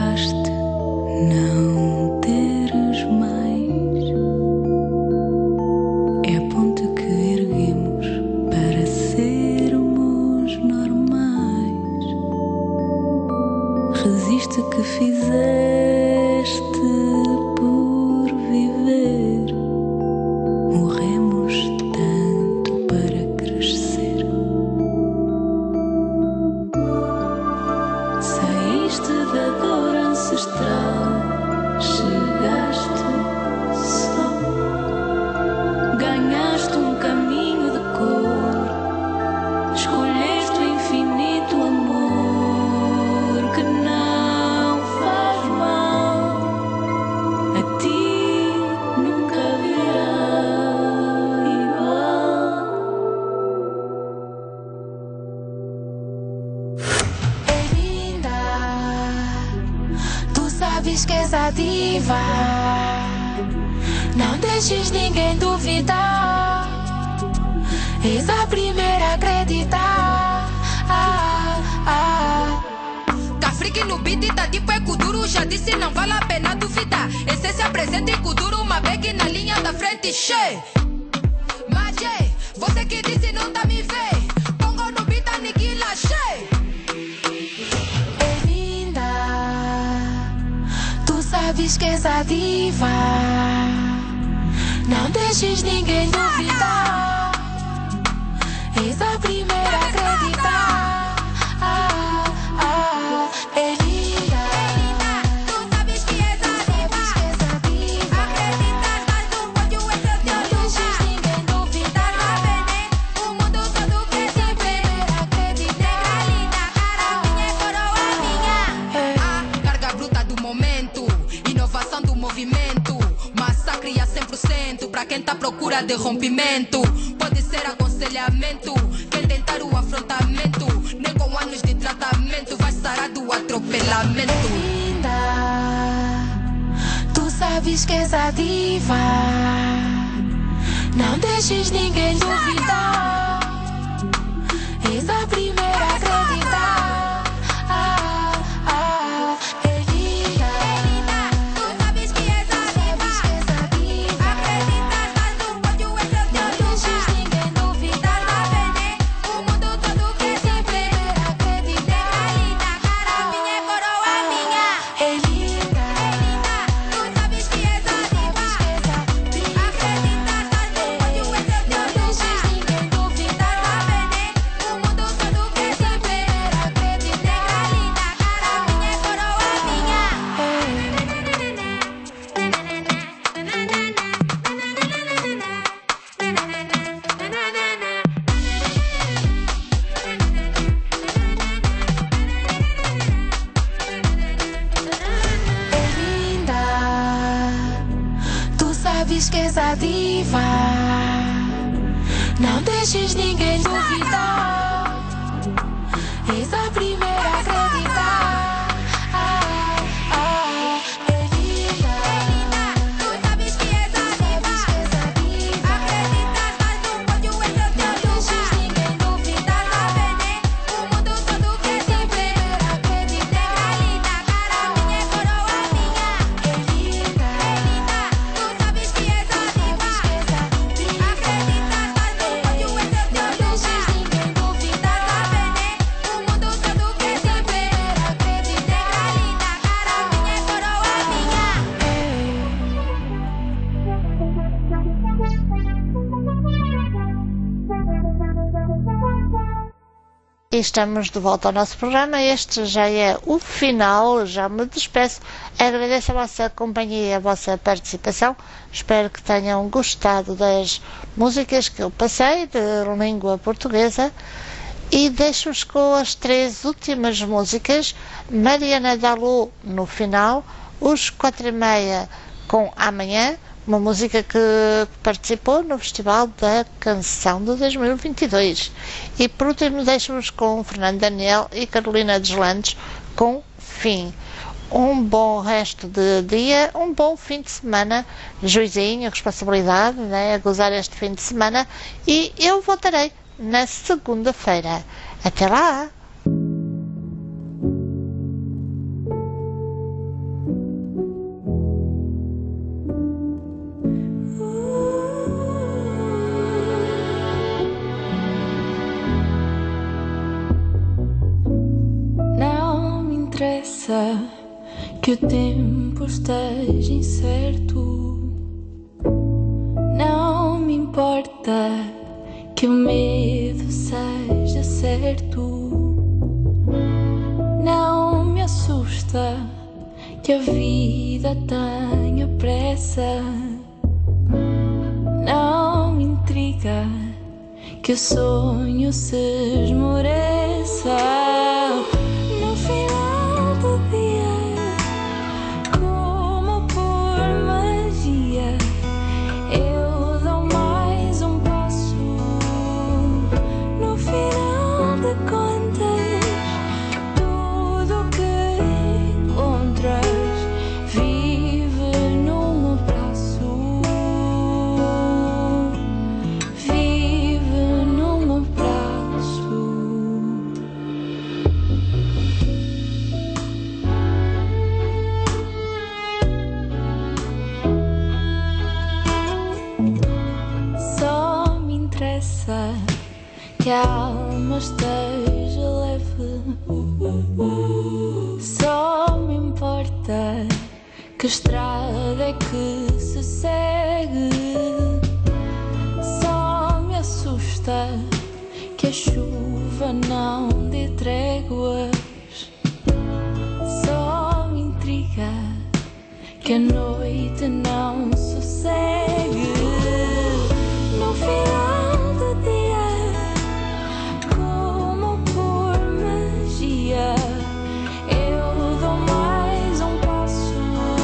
baste não teres mais. É a ponte que erguemos para sermos normais. Resiste que fizeste por viver. Morremos tanto para crescer. Saíste da dor ancestral, chegaste só. Ganhaste um caminho de cor, escolheste o infinito amor que não faz mal. A ti nunca virá igual. É linda, tu sabes que és a diva. Não deixes ninguém duvidar. És a primeira a acreditar. Ah, ah. Cafrique no beat tá tipo é Kuduro. Já disse não vale a pena duvidar. Essência presente em Kuduro. Uma bag na linha da frente, che. Majé, você que disse não tá me vê. Congo no beat aniquila, che. É linda, tu sabes que és a diva. Não deixes ninguém duvidar. És a primeira a acreditar. Ah, ah, é linda. Tu sabes que és a diva. Acreditas mais no pódio, esse é o teu Não deixes lugar. ninguém duvidar. O mundo todo quer te ver. Negra linda, cara minha, coroa minha. A carga bruta do momento, inovação do movimento. Massacre a cem por cento pra quem tá à procura de rompimento. Pode ser aconselhamento, quem tentar o afrontamento. Nem com anos de tratamento vai sarar do atropelamento. Linda, tu sabes que és a diva. Não deixes ninguém duvidar. És a primeira a acreditar. Ah, ah, é linda. Tu sabes que és a diva. Acreditas mais no pódio, esse é o teu Não deixes lugar. ninguém duvidar. O mundo todo quer te ver. Negra linda, cara minha, coroa minha. É linda, Tu sabes que és a diva. Acreditas mais no pódio, esse é o não teu deixes lugar. ninguém duvidar. O mundo todo quer te ver. Negra linda, cara minha, coroa minha. É linda, tu sabes que és a diva. Não deixes ninguém duvidar. És a primeira a acreditar. Ah, ah, é linda. Tu sabes que és a diva. Acreditas mais no pódio, esse é o teu Não deixes lugar. ninguém duvidar. O mundo todo quer te ver. Negra linda, cara minha, coroa minha. É linda, Tu sabes que és a diva. Acreditas mais no pódio, esse é o teu não deixes lugar. ninguém duvidar. O mundo todo quer te ver. Negra linda, cara minha, coroa minha. E estamos de volta ao nosso programa. Este já é o final, já me despeço. Agradeço a vossa companhia e a vossa participação. Espero que tenham gostado das músicas que eu passei de língua portuguesa. E deixo-vos com as três últimas músicas. Mariana Dalu no final, os quatro e meia com Amanhã, uma música que participou no Festival da Canção de dois mil e vinte e dois. E por último deixo-vos com Fernando Daniel e Carolina Deslandes com Fim. Um bom resto de dia, um bom fim de semana, juizinho, responsabilidade, né, a gozar este fim de semana, e eu voltarei na segunda-feira. Até lá! que o tempo esteja incerto. Não me importa que o medo seja certo. Não me assusta que a vida tenha pressa. Não me intriga que o sonho se esmoreça. No final do dia, como por magia, eu dou mais um passo. No final de contas, tudo que encontras vive num abraço. Vive num abraço. Só me interessa que a alma esteja leve. Só me importa que estrada é que se segue. Só me assusta que a chuva não dê tréguas. Só me intriga que a noite não sossegue. No final do dia, como por magia, eu dou mais um passo.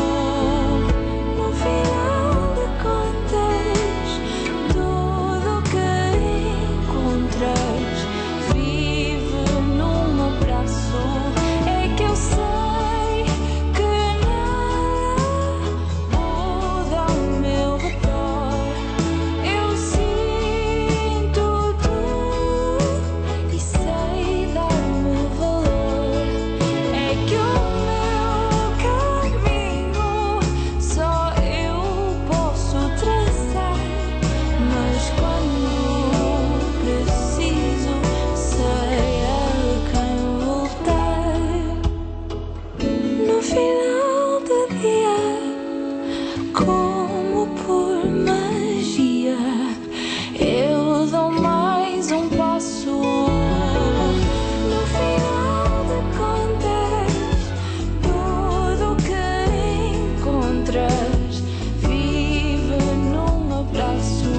No final de contas, tudo que encontras vive num abraço. É que eu sei que nada muda ao meu redor. Eu sinto tudo e sei dar-me valor. É que o meu caminho só eu posso traçar, mas quando preciso sei a quem voltar. No final do dia, como por magia, eu dou mais um passo. No final de contas, tudo que encontras vive num abraço.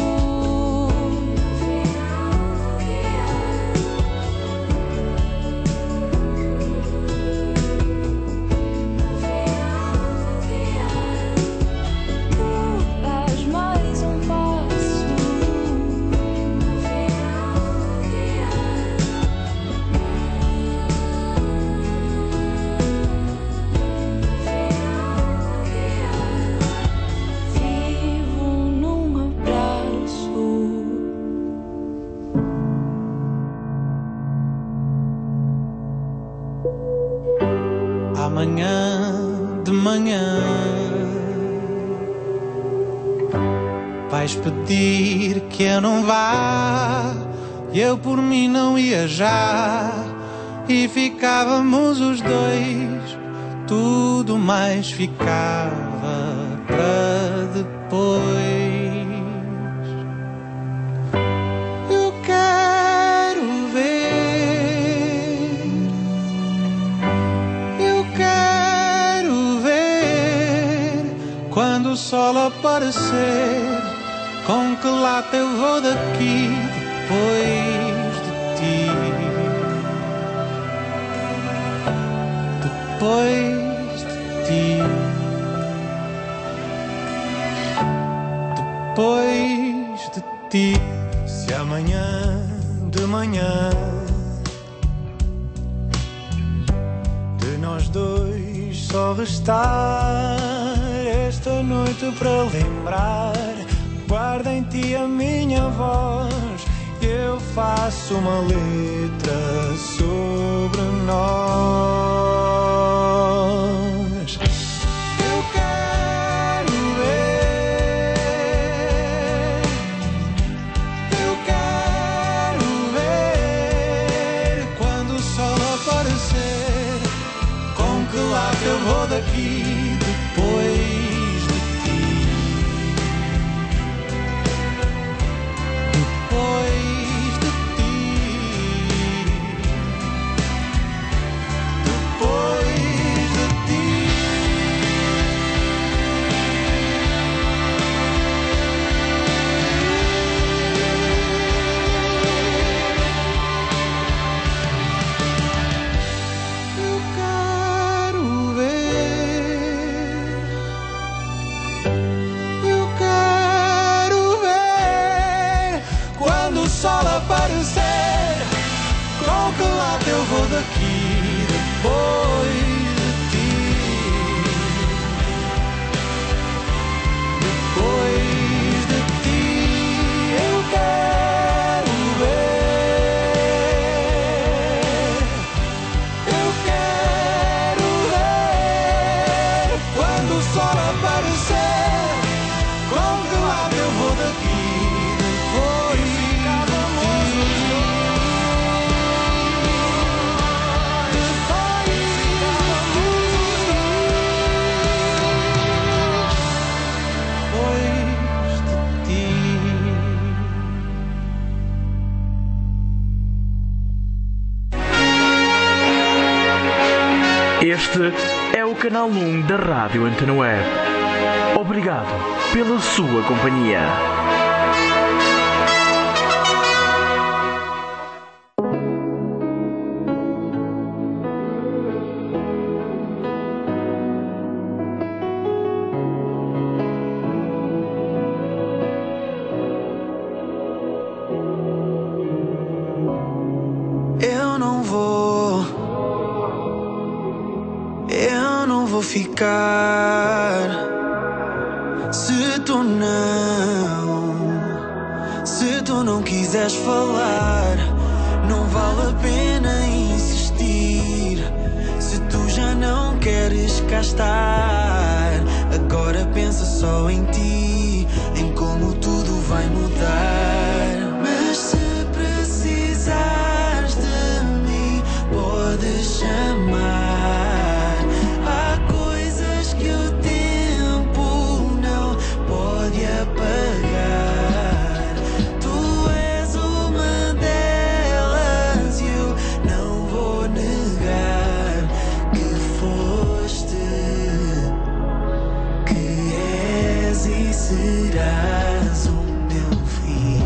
No final do dia, tu dás mais um passo. No final do dia, vivo num abraço. Amanhã de manhã vais pedir que eu não vá, e eu por mim não ia já, e ficávamos os dois, tudo mais ficava para depois. Eu quero ver, eu quero ver quando o sol aparecer, com que lata eu vou daqui depois de ti. Depois de ti. Depois de ti. Se amanhã de manhã de nós dois só restar esta noite para lembrar, guarda em ti a minha voz, eu faço uma letra sobre nós. Eu quero ver, eu quero ver quando o sol aparecer, com que lá lado eu vou daqui depois de ti. Depois de ti. Depois de ti. Eu quero ver. Eu quero ver quando o sol aparecer. Com que lado eu vou daqui depois de ti? Depois de ti eu quero ver. Eu quero ver quando o sol aparecer. Com que lado eu vou daqui depois de ti? Este é o canal um da Rádio Antena Web. Obrigado pela sua companhia. Eu não vou, eu não vou ficar se tu não, se tu não quiseres falar. Não vale a pena insistir se tu já não queres cá estar. Agora pensa só em ti, em como tudo vai mudar. Mas se precisares de mim, podes chamar. Há coisas que o tempo não pode apagar. Tu és uma delas e eu não vou negar que foste, que és e serás o meu fim.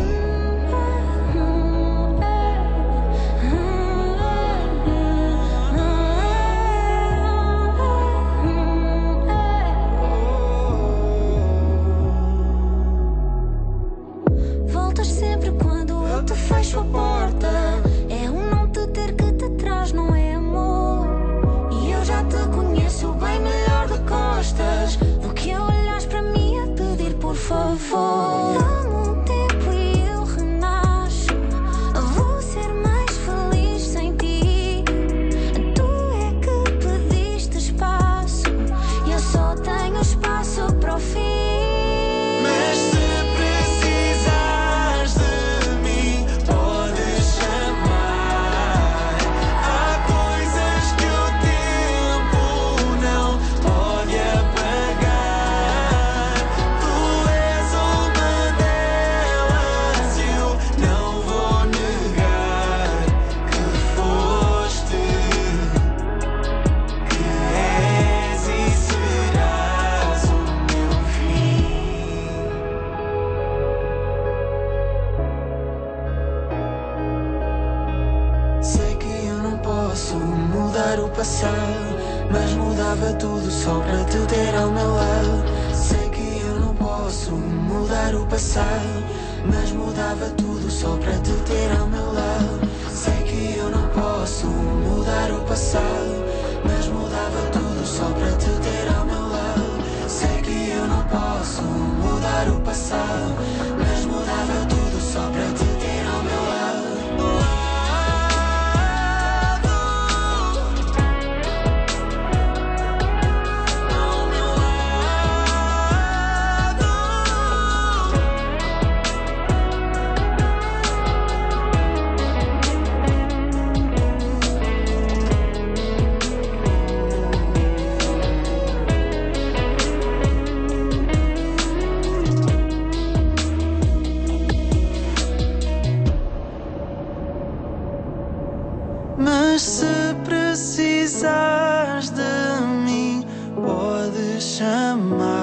Voltas sempre quando eu te fecho a porta. É um não te ter que te traz, não é amor. E eu já te conheço bem melhor de costas do que olhas para mim a pedir por favor. Dá-me um tempo e eu renasço. Vou ser mais feliz sem ti. Tu é que pediste espaço e eu só tenho espaço para o fim. Mas se precisares de mim, podes chamar. Há coisas que o tempo não pode apagar. Tu és uma delas e eu não vou negar que foste, que és e serás o meu fim. Sei que eu não posso mudar o passado, mas mudava tudo só para te ter ao meu lado. Sei que eu não posso mudar o passado, mas mudava tudo só para te ter ao meu lado. Sei que eu não posso mudar o passado, mas mudava tudo só para te ter ao meu lado. Sei que eu não posso mudar o passado, mas mudava tudo só para te ter ao meu lado. chamar.